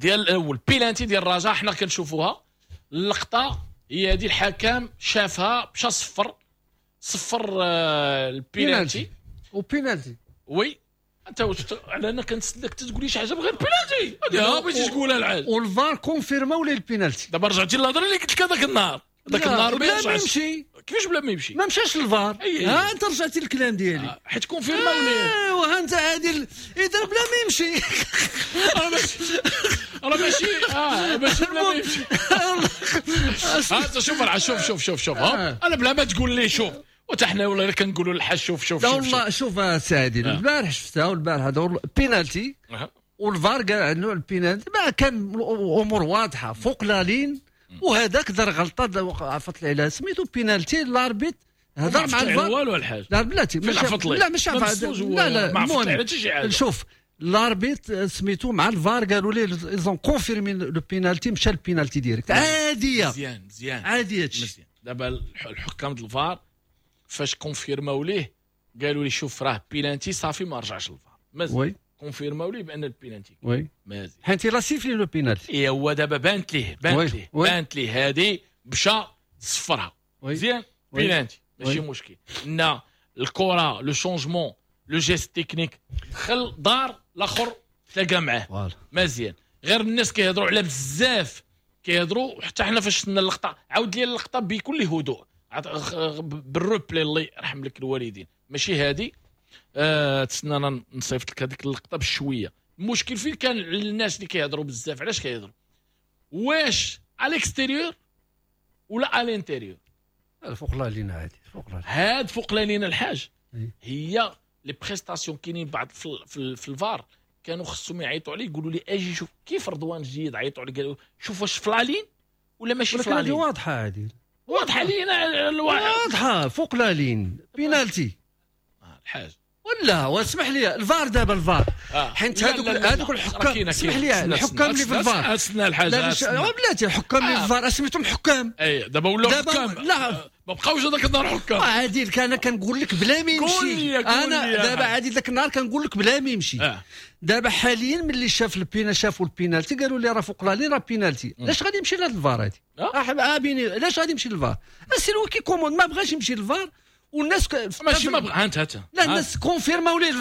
ديال الاول بيلانتي ديال الرجاء حنا كنشوفوها اللقطه هي هذه الحكم شافها مشى صفر البيلانتي وبينالتي وي انت على انا كنتسناك تقول لي شي حاجه بغير بيلانتي هذه بغيتي تقولها العاد والفار كونفيرماو لي البينالتي. دابا رجعتي للهضره اللي قلت لك هذاك النهار ما بلا ما يرجعش. يمشي كيفاش بلا ما يمشي ما مشاش للفار. أيه. ها انت رجعتي للكلام ديالي حيت كونفيرماو ليه وها انت عادل اذا بلا ما يمشي راه ماشي بلا ما يمشي انت شوف انا بلا ما تقول لي شوف وتا حنا ولا كنقولوا للحاج شوف لا والله شوف سعيد البارح شفتها والبارح هذا بينالتي والفار قال عنه البينالتي ما كان امور واضحه فوق لا لين وهذاك دار غلطه عفط لي عليها سميتو بينالتي الاربيت هضر مع الفار والو الحاج لا بلاتي لا مش لا المهم شوف الاربيت سميتو مع الفار قالوا لي ايزون كونفيرمي لو بينالتي مشى البينالتي ديريكت عاديه مزيان عاديه هادشي. دابا الحكام ديال الفار فاش كونفيرماو ليه قالوا لي شوف راه بينالتي صافي ما رجعش للفار مزيان كونفيرماو ليه بان البينالتي مزيان حيت لا سيفلي لو بينالتي هو دابا بانت ليه هذه مشى صفرها مزيان بينالتي ماشي مشكل ان الكره لو شونجمون لو جيست تكنيك دخل دار الاخر تلاقى معاه مزيان غير الناس كيهضروا على بزاف كيهضروا حتى حنا فاش شفنا اللقطه عاود لي اللقطه بكل هدوء بالروبلي الله يرحم لك الوالدين ماشي هادي تسنانا نصيفط لك هذيك اللقطه بشويه. المشكل فين كان الناس اللي كيهضروا بزاف علاش كيهضروا واش على الاكستيريور ولا على الانتيريور فوق لا لين عادي هاد فوق لا لين الحاج هي لي بريستاسيون كاينين بعض في الفار كانوا خصهم يعيطوا عليه يقولوا لي اجي شوف كيف رضوان جيد عيطوا عليه قالوا شوف واش فلالين ولا ماشي فلالين واضحه عادي واضحه لينا واضحه فوق لا لين بينالتي الحاج ولا واسمح لي الفار دابا الفار حيت هذوك الحكام اسمح لي الحكام اللي في الفار اسنا الحاجه بلاتي الحكام اللي في الفار اسميتهم حكام اي دابا ولاو حكام لا ما بقاوش هذاك النهار حكام عادي انا كنقول لك بلا ما يمشي انا دابا عادي ذاك النهار كنقول لك بلا ما يمشي دابا حاليا ملي شافوا البينالتي قالوا لي راه فوق لا لين راه بينالتي علاش غادي يمشي لهاد الفار هادي علاش غادي يمشي للفار السي لو كي كوموند ما بغاش يمشي للفار والناس ماشي ما بغا انت لا الناس كونفيرماو ليه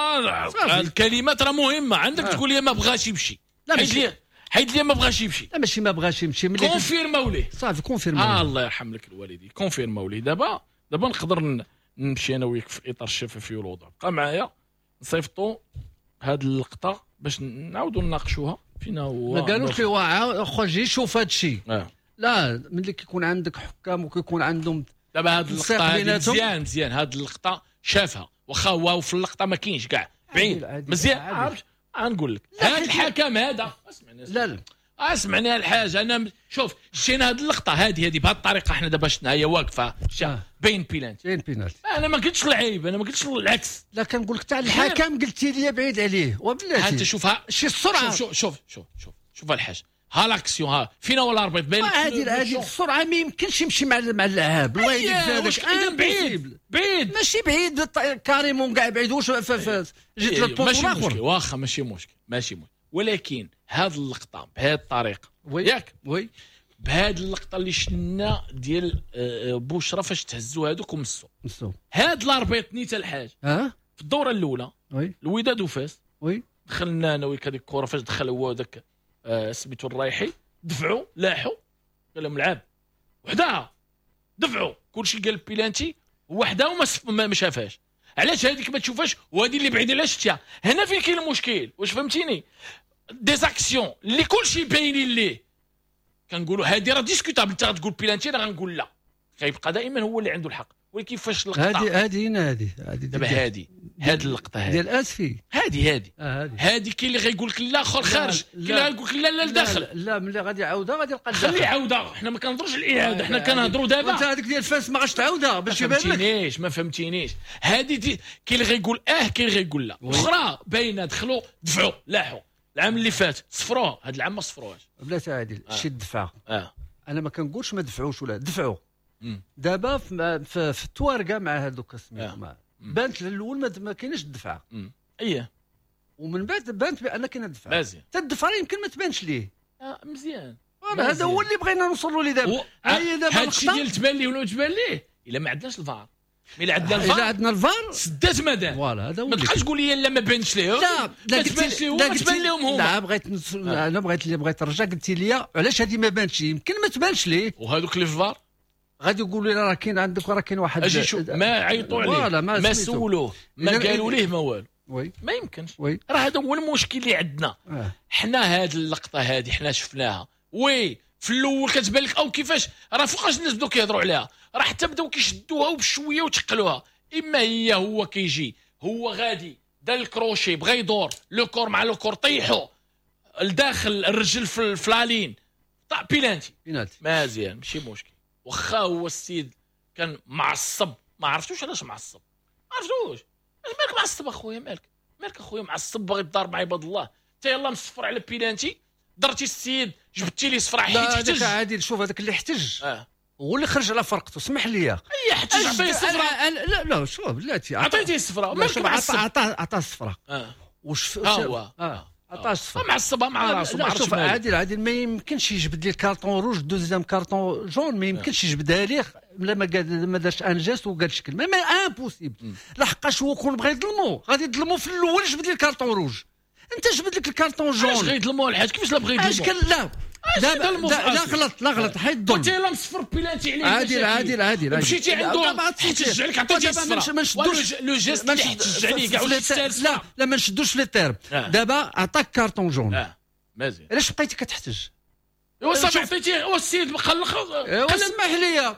الكلمات راه مهمه عندك تقول لي ما بغاش يمشي حيد لي ما بغاش يمشي لا ماشي ما بغاش يمشي ملي كونفيرماو ليه صافي كونفيرماو الله يرحم لك الوالدين كونفيرماو ليه دابا نقدر نمشي انا وياك في اطار الشفافيه والوضوح بقى معايا نصيفطوا هاد اللقطه باش نعاودوا نناقشوها فينا هو ما قالوش لي خرجي شوف هاد الشيء لا ملي كيكون عندك حكام وكيكون عندهم دابا هاد اللقطه مزيان هاد اللقطه شافها واخا هو في اللقطه ما كاينش كاع بعيد مزيان نقول لك هاد الحكم هذا اسمعني لا اسمعني الحاجه انا شوف شينا هاد اللقطه هذه بهذه الطريقه حنا دابا شفنا هي واقفه بين بينالتي انا ما قلتش العيب انا ما قلتش العكس لا كنقول لك تاع الحكم قلتي لي بعيد عليه وبلاتي انت شوفها شي السرعه شوف الحاجه ها لاكسيون ها فينا ولا ربيط بين عادي السرعه ما يمكنش يمشي مع اللعاب الله يديك هذاك بعيد ماشي بعيد كاريمون كاع بعيد واش جيت للبوط الاخر واخا ماشي مشكل ولكن هاد اللقطه بهذه الطريقه ياك بهذه اللقطه اللي شفنا ديال بوشرا فاش تهزوا هذوك ومسوا هاد الاربيط نيت الحاج في الدوره الاولى الوداد وفاس دخلنا انا وياك هذيك الكره فاش دخل هو ذاك سميتو الرايحي دفعوا لاحوا قال لهم لعب وحدها دفعوا كلشي قال بيلانتي وحدها وما شافهاش علاش هذيك ما تشوفهاش وهذه اللي بعيده لا شفتها هنا فين كاين المشكل واش فهمتيني ديزاكسيون اللي كلشي باينين ليه كنقولوا هذه راه ديسكوتابل انت غتقول بيلانتي انا غنقول لا كيبقى دائما هو اللي عنده الحق ولكن فاش اللقطه هذه دابا هذه اللقطه هذه ديال اسفي هذه كاين اللي غيقول لك لا خرج كاين اللي غيقول لك لا لداخل لا ملي غادي يعاودها غادي يلقى خليه يعاودها حنا ما كنهضروش الاعاده حنا كنهضروا دابا انت هذيك ديال فاس ما غاش تعاودها باش يبان لك ما فهمتينيش هذه كاين اللي غيقول كاين اللي غيقول لا اخرى باينه دخلوا دفعوا لاحوا العام اللي فات صفروه هذا العام ما صفروهاش بلاتي عادل شي الدفعه انا ما كنقولش ما دفعوش ولا دفعوا دابا في التوارقه مع هذوك سميتهم بانت الاول ما كاينش الدفعه ومن بعد بانت بان كاين الدفع. مزيان. حتى الدفع يمكن ما تبانش ليه. مزيان. هذا هو اللي بغينا نوصلوا ليه دابا. هذا الشيء ديال تبان ليه ولا ما تبان ليه الا ما عندناش الفار. الا عندنا الفار سدات مدام. فوالا هذا هو. ما تبقاش تقول لي لا ما بانش ليه. لا تبانش ليه ما تبان لهم هما. لا بغيت نرجع قلتي لي علاش هذه ما بانش يمكن ما تبانش ليه. وهذوك اللي في الفار غادي يقولوا لي راه كاين عندك راه كاين واحد اجي شوف ما عيطوا عليه ما سولوه ما قالوا ليه ما والو. ما يمكنش. راه هذا هو المشكل اللي عندنا. حنا هاد اللقطه هذه حنا شفناها في الاول كتبان لك او كيفاش راه فوقاش الناس بداو كيهضروا عليها راه حتى بداو كيشدوها وبشويه وتقلوها. اما هو كيجي هو غادي دار الكروشي بغى يدور لو كور مع لو كور طيحو لداخل الرجل في لالين طاع بيلانتي مزيان ماشي مشكل. واخا هو السيد كان معصب ما عرفتوش علاش معصب ما عرفتوش مالك معصب اخويا مالك اخويا معصب باغي تضارب مع عباد الله حتى يلاه مصفر على بيلانتي درتي السيد جبتي لي صفرا حيت احتج. لا عادي شوف هذاك اللي احتج هو اللي خرج على فرقته. اسمح لي اي احتج عطيه صفرا. لا شوف بلاتي عطيتيه صفرا مالك معصب عطاه صفرا واش هو عطاه صفرا معصبها مع راسو ما عرفتش. شوف عادل ما يمكنش يجبد لي الكارطون روج دوزيام كارطون جون ما يمكنش يجبدها ليه ما دارش ان جيست وقال شكل ما امبوسيبل. لحقاش هو كون بغى يظلمو غادي يظلمو في الاول جبد لي الكارطون روج. انت جبد لك الكارطون جون اش غيظلموا الحاج كيفاش لا بغى يظلموا لا غلط حيت الظلم انت لا مصفر بلانتي عليه عادي مشيتي عنده احتج عليك عطيتيه الصفرا ما نشدوش لو جيست اللي احتج عليه كاع لا ما نشدوش لي تيرم. دابا عطاك كارطون جون مزيان علاش بقيتي كتحتج صافي عطيتيه والسيد مخلخ اسمح لي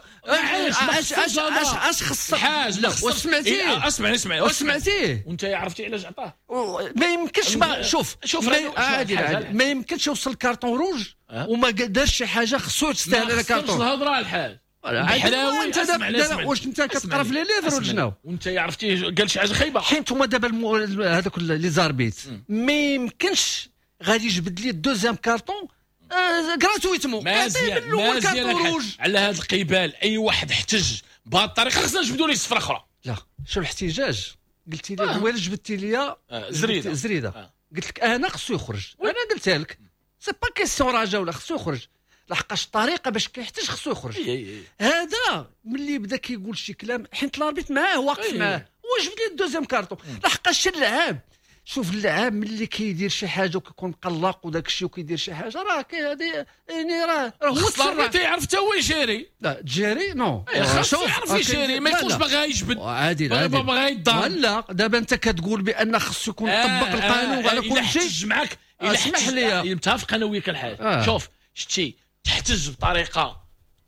اش خصك حاج لا وسمعتيه اسمعتيه وانت عرفتي علاش عطاه. ما يمكنش شوف عادي ما يمكنش يوصل كارطون روج وما دارش شي حاجه خصو تستاهل هذا كارطون. الهضره الحاج حلاوي انت دابا واش انت كتقرا في لي ليفر ولا شنو وانت عرفتي قال شي حاجه خايبه حيت هما دابا هذوك لي زاربيت ما يمكنش غادي يجبد لي الدوزيام كارطون غراتويتمون. مزيان على هذا القبال اي واحد احتج بهذه الطريقه خصنا نجبدوا ليه صفر اخرى. لا شو الاحتجاج قلتي لي وين جبدتي لي زريده قلت لك انا خصو يخرج انا قلتها لك سي با كيسيون راجا ولا خصو يخرج لحقاش الطريقه باش كيحتج خصو يخرج. هذا ملي بدا كيقول شي كلام حيت لاربيت معاه واقف معاه وجبد لي الدوزيام كارطون لحقاش اللعاب. شوف اللعاب ملي كيدير شي حاجه وكيكون مقلق وداك الشيء وكيدير شي حاجه راه هذه يعني راه هو الصراحه تيعرف حتى هو يجيري. لا تجيري نو شوف يعرف يجيري ما يكونش باغي يجبد عادي باغي يضارب. لا دابا انت كتقول بان خصو يكون طبق القانون على كل شيء. احتج معك اسمح لي متفق انا وياك الحال. شوف شتي تحتج بطريقه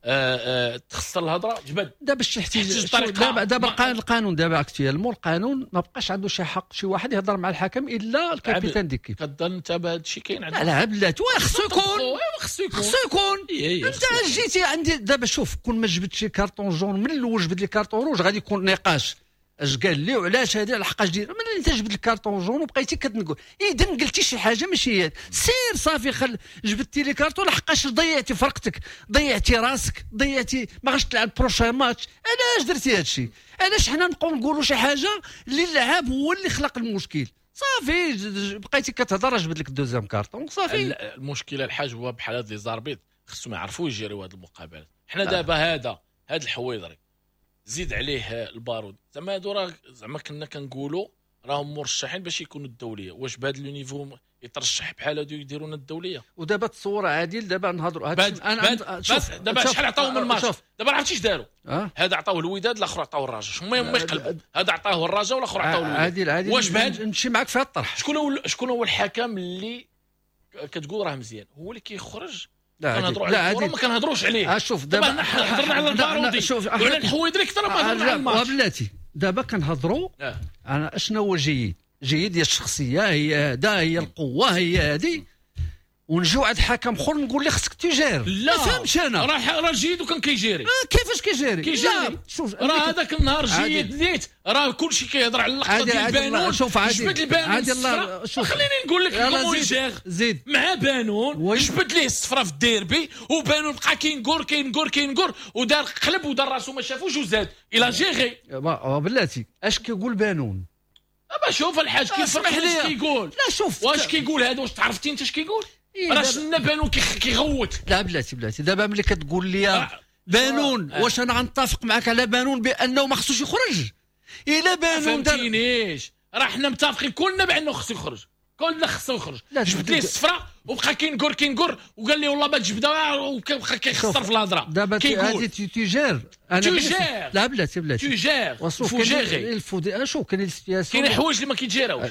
تخسر الهضره جبد دابا باش تحتاج دابا القانون دابا اكتيالمون القانون ما بقاش عنده شي حق شي واحد يهضر مع الحكم الا الكابيتان ديكيب. كظن انت بهذا الشيء كاين عندك. لا بلاتي خصو يكون انت جيتي عندي دابا شوف كون ما جبدتش كارطون جون من الاول جبد لي كارطون روج غادي يكون نقاش اش قال لي وعلاش هذه لحقاش دير من انت جبد الكارطون جون وبقيتي كتنقول اذا قلتي شي حاجه ماشي هي سير صافي جبدتي لي كارطون لحقاش ضيعتي فرقتك ضيعتي راسك ضيعتي ما غاش تلعب بروشين ماتش. علاش درتي هذا الشيء علاش حنا نبقاو نقولوا شي حاجه اللي اللعاب هو اللي خلق المشكل صافي بقيتي كتهضر جبد لك الدوزيام كارطون صافي. المشكله الحاج هو بحال هاد لي زاربيط خصهم يعرفوا يجيروا هاد المقابلات. حنا دابا هذا الحويضري زيد عليه البارود زعما هادو راه زعما كنا كنقولوا راهم مرشحين باش يكونوا الدوليه. واش بهذا لو نيفو يترشح بحال هادو يديروا لنا الدوليه؟ ودابا تصور عادل دابا نهضروا دابا شحال عطاوه من الماتش دابا عرفتي اش داروا. هذا عطاوه الوداد الاخر عطاوه الرجاء هما يقلبوا هذا عطاه الرجاء والاخر عطاوه الوداد. عادل واش بهذا نمشي معاك في هذا الطرح. شكون هو الحكم اللي كتقول راه مزيان هو اللي كيخرج كنهضروا على الكره ما كنهضروش عليه. شوف دابا هضرنا على البارودي وعلى الحويضري اكثر ما هضرنا على الماتش. بلاتي دابا كنهضروا على اشنو هو جيد هي الشخصيه هي هذا هي القوه هي هذه ونجيو عند حكم اخر نقول لي خصك تجير. لا فهمتش انا راه جيد وكان كيجيري. كيفاش كيجيري؟ شوف راه هذاك النهار جيد نيت راه كلشي كيهضر على اللقطه ديال بانون. شوف جبد البانون خليني نقول لك المونجير زيد مع بانون جبد ليه الصفرة في الديربي وبانون بقى كينقر ودار قلب ودار راسو ما شافوش وزاد الى جيغي. بلاتي اش كيقول بانون شوف الحاج كيف واش كيقول. لا شوف واش كيقول هذا، واش تعرفتي انت اش كيقول؟ راه شنا بانون كيغوت. لا بلاتي دابا ملي كتقول لي بانون واش انا غنتفق معك على بانون بانه ما خصوش يخرج؟ الا بانون فهمتينيش، راه حنا متفقين كلنا بانه خصو يخرج، كلنا خصو يخرج. جبت ليه الصفراء وبقى كينقر وقال لي والله ما تجبدها وبقى كيخسر في الهضره. دابا هذه تيجير لا بلاتي تيجير فوجيغي شوف كاين السياسيون، كاين حوايج اللي ما كيتجراوش.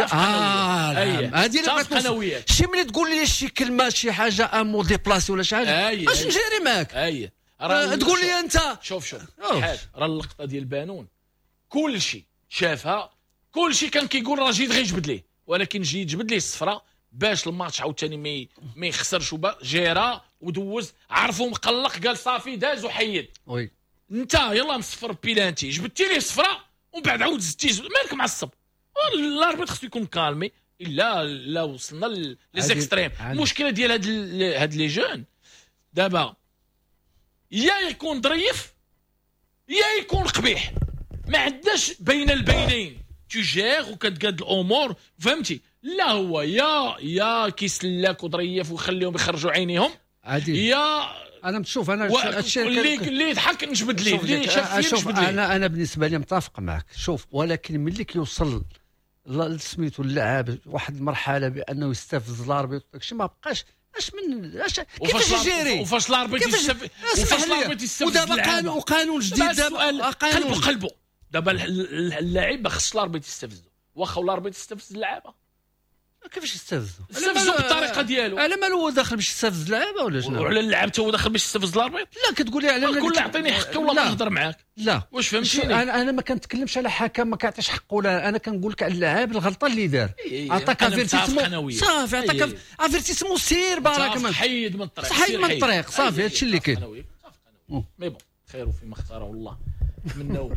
هذه اللي شي ملي تقول لي شي كلمه شي حاجه امو ديبلاسي ولا شي حاجه باش نجري معاك. تقول لي انت شوف حاج، راه اللقطه ديال بانون كلشي شافها، كلشي كان كيقول راه جيد غير يجبد ليه، ولكن جي يجبد ليه الصفراء باش الماتش عاوتاني ما يخسرش. جيرا ودوز، عرفو مقلق، قال صافي داز وحيد. وي انت يلا مصفر بيلانتي، جبدتي ليه الصفراء ومن بعد عاود زدتي، مالك معصب. الاربيط خصو يكون كالمي الا وصلنا ليزيكستريم. المشكله ديال هاد لي جون دابا يا يكون ظريف يا يكون قبيح، ما عندناش بين البينين. تجاغ وكتقاد الامور، فهمتي؟ لا هو يا كيسلاك وظريف ويخليهم يخرجوا عينيهم عادي. يا انا تشوف انا اللي يضحك نجبد ليه، اللي شاف نجبد ليه. انا بالنسبه لي متفق معك. شوف ولكن ملي كيوصل سميتو اللعاب واحد المرحله بانه يستفز الاربيط داكشي ما بقاش كيفاش يجيري وفاش الاربيط يستفز ودابا قانون جديد دابا قلبو دابا اللاعب ما خصش الاربيط يستفزو، واخا الاربيط يستفز اللعابه. كيفاش يستفزو بالطريقه ديالو؟ على مالو هو داخل باش يستفز اللعابه ولا شنو؟ وعلى اللعب حتى هو داخل باش يستفز الاربيط؟ لا كتقول لي على كل عطيني حقي والله ما نهضر معاك. لا واش فهمتيني؟ انا ما كنتكلمش على حكم ما كيعطيش حقه، ولا انا كنقول لك على اللاعب الغلطه اللي دار. عطاك افيرتيسمون صافي، عطاك افيرتيسمون سير بارك الله، حيد من الطريق، حيد من الطريق صافي. هادشي اللي كاين. مي بون خير فيما اختاره الله منه.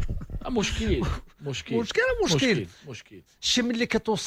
مشكل شي ملي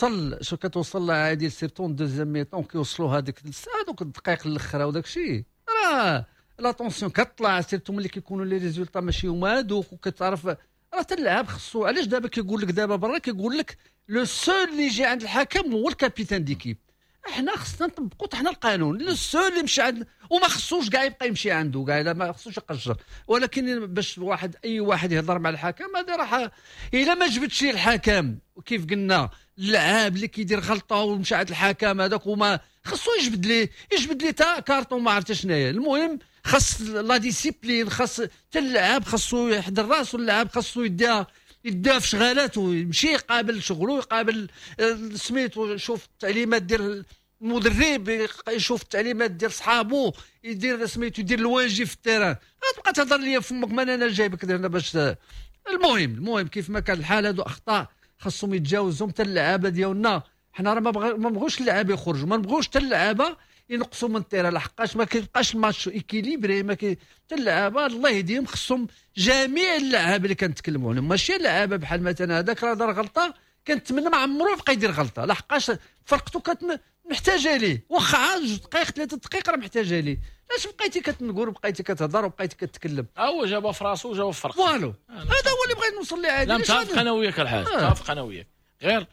كتوصل عادي سيرتون دوزيام ميطون كيوصلوا هذوك الدقائق الاخرى وداك الشيء، راه لا طونسيون كطلع سيرتو ملي كيكونوا لي ريزولطا ماشي هما هذوك، وكتعرف راه تلعب خصو. علاش دابا كيقول لك دابا برا كيقول لك لو سول اللي يجي عند الحكم هو الكابيتان ديكيب. احنا خصنا نطبقوا حنا القانون. لو سول اللي مشى عند وما خصوش كاع يبقى يمشي عنده كاع، لا ما خصوش يقجر. ولكن باش اي واحد يهضر مع الحكم هذا راح الا ما جبتش الحكم وكيف قلنا اللعاب اللي كيدير غلطه ومشى عند الحكم هذاك وما خصو يجبد ليه تا كارطون ما عرفت شناهي. المهم خاص لا ديسيبلين، خاص حتى اللعاب خاصو يحضر راسو، اللعاب خاصو يديها في شغالاته ويمشي يقابل شغله، يقابل سميتو يشوف التعليمات ديال المدرب، يشوف التعليمات ديال صحابو، يدير الواجب في التيران. تبقى تهضر لي فمك ما انا جايبك درنا باش. المهم كيف ما كان الحال هادو اخطاء خاصهم يتجاوزهم. حتى اللعابه ديالنا حنا راه ما بغوش اللعابه يخرجوا، ما نبغوش حتى اللعابه ينقصوا من التيران، لحقاش ما كيبقاش الماتش ايكيليبري. حتى اللعابه الله يهديهم خصهم جميع اللعابه اللي كنتكلموا عليهم، ماشي اللعابه بحال مثلا هذاك راه دار غلطه كنتمنى ما عمرو يبقى يدير غلطه، لحقاش فرقته محتاجه ليه، واخا 2 دقائق 3 دقائق راه محتاجه ليه. علاش بقيتي كتنقول بقيتي كتهضر وبقيتي كتكلم؟ هو جابها في راسو وجابها في فرقته. فوالو هذا هو اللي بغيت نوصل ليه. عادي لا متفق انا وياك الحاج، متفق انا وياك. غير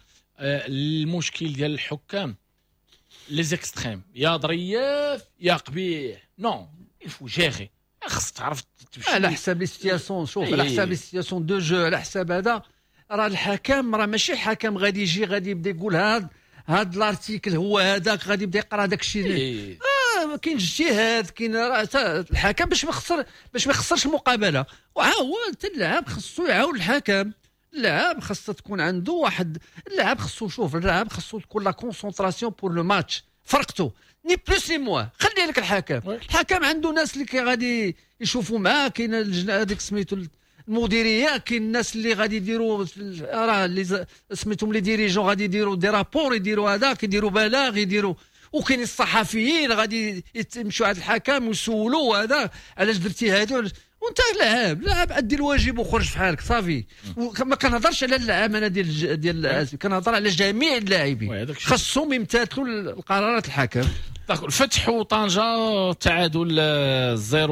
المشكل ديال الحكام لي زيكستريم، يا ظريف يا قبيح. نو الفو جيغي، خاص تعرف تمشي على حساب لي سيتياسيون. شوف على حساب لي سيتياسيون دو جو، على حساب هذا راه الحكم راه ماشي حكم غادي يجي غادي يبدا يقول هاد الارتيكل هو هذاك غادي يبدا يقرا داك الشيء. كاين اجتهاد، كاين الحكم باش ما يخسرش المقابله. وهو حتى اللاعب خصو يعاون الحكم. اللاعب خاصها تكون عنده واحد، اللاعب خصو شوف اللاعب خصو تكون لا كونسونطراسيون بور لو ماتش، فرقته ني بلوس ني موا. خلي لك الحكم عنده ناس اللي غادي يشوفوا معاه، كاين هذيك سميتو المديريه، كاين الناس اللي غادي يديروا راه اللي سميتهم لي ديريجون غادي يديروا دي رابور، يديروا هذاك، يديروا بلاغ، يديروا. وكاين الصحفيين غادي يمشوا عند الحكم ويسولوا هذا علاش درتي هذه، وانت لاعب ادي الواجب وخرج في حالك صافي. وما كنهضرش على اللاعب انا ديال كنهضر على جميع اللاعبين خاصهم يمتثلوا القرارات الحكم. الفتح وطنجه تعادل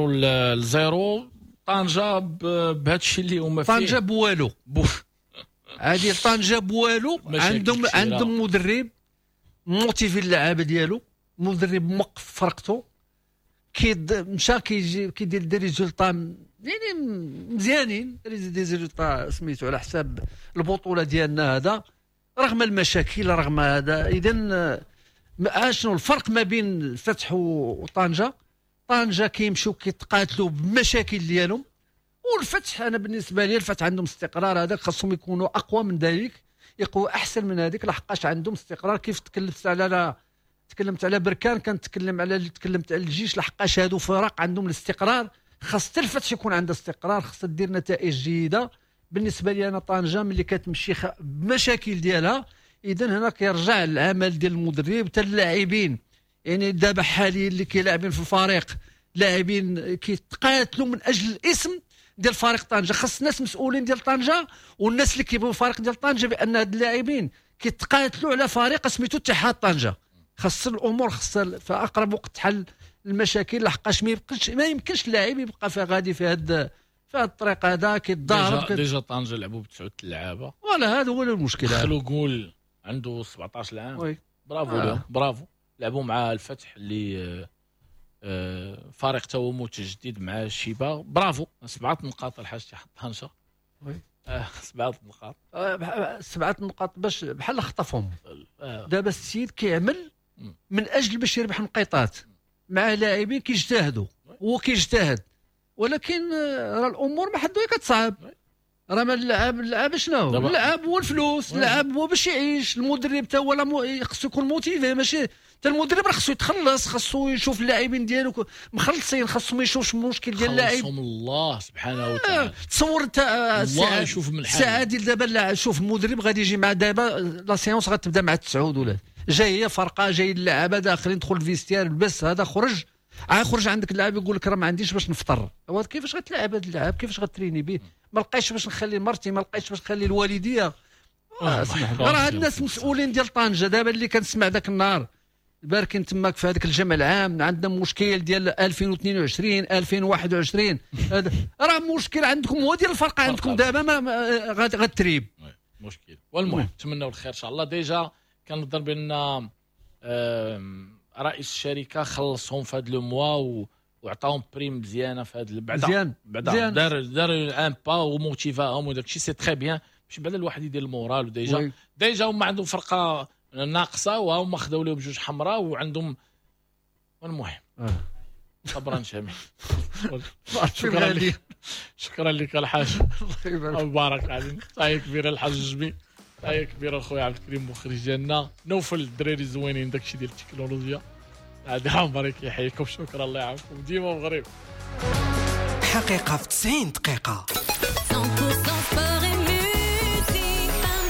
0-0. طنجه بهذا الشيء اللي هما فيه، طنجه بوالو عادي طنجة بوالو. عندهم مدرب موتيفي اللعابه ديالو، مدرب موقف فرقته، مشى كيدير دي ريزولطا يعني مزيانين، دي ريزولطا سميتو على حساب البطوله ديالنا هذا رغم المشاكل رغم هذا. اذا شنو الفرق ما بين الفتح وطنجة؟ طنجة كيمشيو كيتقاتلوا بالمشاكل ديالهم، والفتح انا بالنسبه لي الفتح عندهم استقرار، هذاك خاصهم يكونوا اقوى من ذلك، يقوى احسن من هذيك، لحقاش عندهم استقرار. كيف تكلمت على بركان، تكلمت على الجيش، لحقاش هادو فرق عندهم الاستقرار. خاص الفتح يكون عنده استقرار، خاص دير نتائج جيده. بالنسبه لي انا طنجة ملي كتمشي بمشاكل ديالها، اذا هنا كيرجع العمل ديال المدرب حتى اللاعبين. يعني دابا حاليا اللي كيلاعبين في الفريق لاعبين كيتقاتلوا من اجل الاسم ديال فريق طنجة. خاص الناس مسؤولين ديال طنجة والناس اللي كيبغيو الفريق ديال طنجة بان هاد اللاعبين كيتقاتلوا على فريق سميتو اتحاد طنجة. خاص الامور في اقرب وقت تحل المشاكل، لحقاش ما يمكنش اللاعب يبقى غادي في هاد الطريق هذا كيتضارب. ديجا طنجة لعبوا ب9 لعابه، ولا هذا هو المشكل. دخلوا جول عنده 17 عام. برافو لهم، برافو. لعبوا مع الفتح اللي فريق تو متجدد مع الشيبه. برافو. 7 نقاط الحاج تحت طنجة. 7 نقاط. 7 نقاط باش بحال خطفهم. دابا السيد كيعمل من اجل باش يربح نقيطات مع لاعبين كيجتهدوا، هو كيجتهد، ولكن راه الامور ما حدوها كتصعب. راه ما اللعاب شنو؟ اللعاب هو الفلوس، اللعاب هو باش يعيش. المدرب حتى هو خصو يكون موتيفي، ماشي حتى المدرب راه خصو يتخلص، خصو يشوف اللاعبين ديالو مخلصين، خصو ما يشوفش المشكل ديال اللاعب. خلصهم الله سبحانه وتعالى. تصور انت الله يشوف من الحال. الساعه ديال دابا شوف المدرب غادي يجي مع دابا لا سيونس غتبدا مع 9 ولا جايه فرقه، جاي اللعابه داخلين، دخل الفيستيار لبس هذا خرج عندك اللاعب يقول لك راه ما عنديش باش نفطر. هو كيفاش غتلعب هذا اللاعب؟ كيفاش غتريني به؟ ما لقيتش باش نخلي مرتي، ما لقيتش باش نخلي الوالديه. اسمح لي، راه هاد الناس مسؤولين ديال طنجة. دابا اللي كنسمع ذاك النهار باركين تماك في هذاك الجمع العام، عندنا مشكل ديال 2022 2021. هذا راه مشكل عندكم، هو ديال الفرقه عندكم دابا غتريب مشكل. والمهم نتمنوا الخير ان شاء الله. ديجا كنظن بان رئيس الشركه خلصهم في هذا لو موا وعطاهم بريم مزيانه في هذا بعدا دار ان با وموتيفاهم وداك الشيء سي تري بيان، باش بعدا الواحد يدير المورال. ديجا هما عندهم فرقه ناقصه وهم خداو لهم 2 حمراء وعندهم. المهم صبرا شامي. شكرا لك الحاج، مبارك علينا. تحيه كبيره الحاج جبي، تحيه كبيره خويا عبد الكريم مخرج ديالنا، نوفل الدراري زوينين داكشي ديال التكنولوجيا. عادي عمرك يحييكم، شكرا الله يعاونكم ديما مغرب. حقيقه في 90 دقيقه.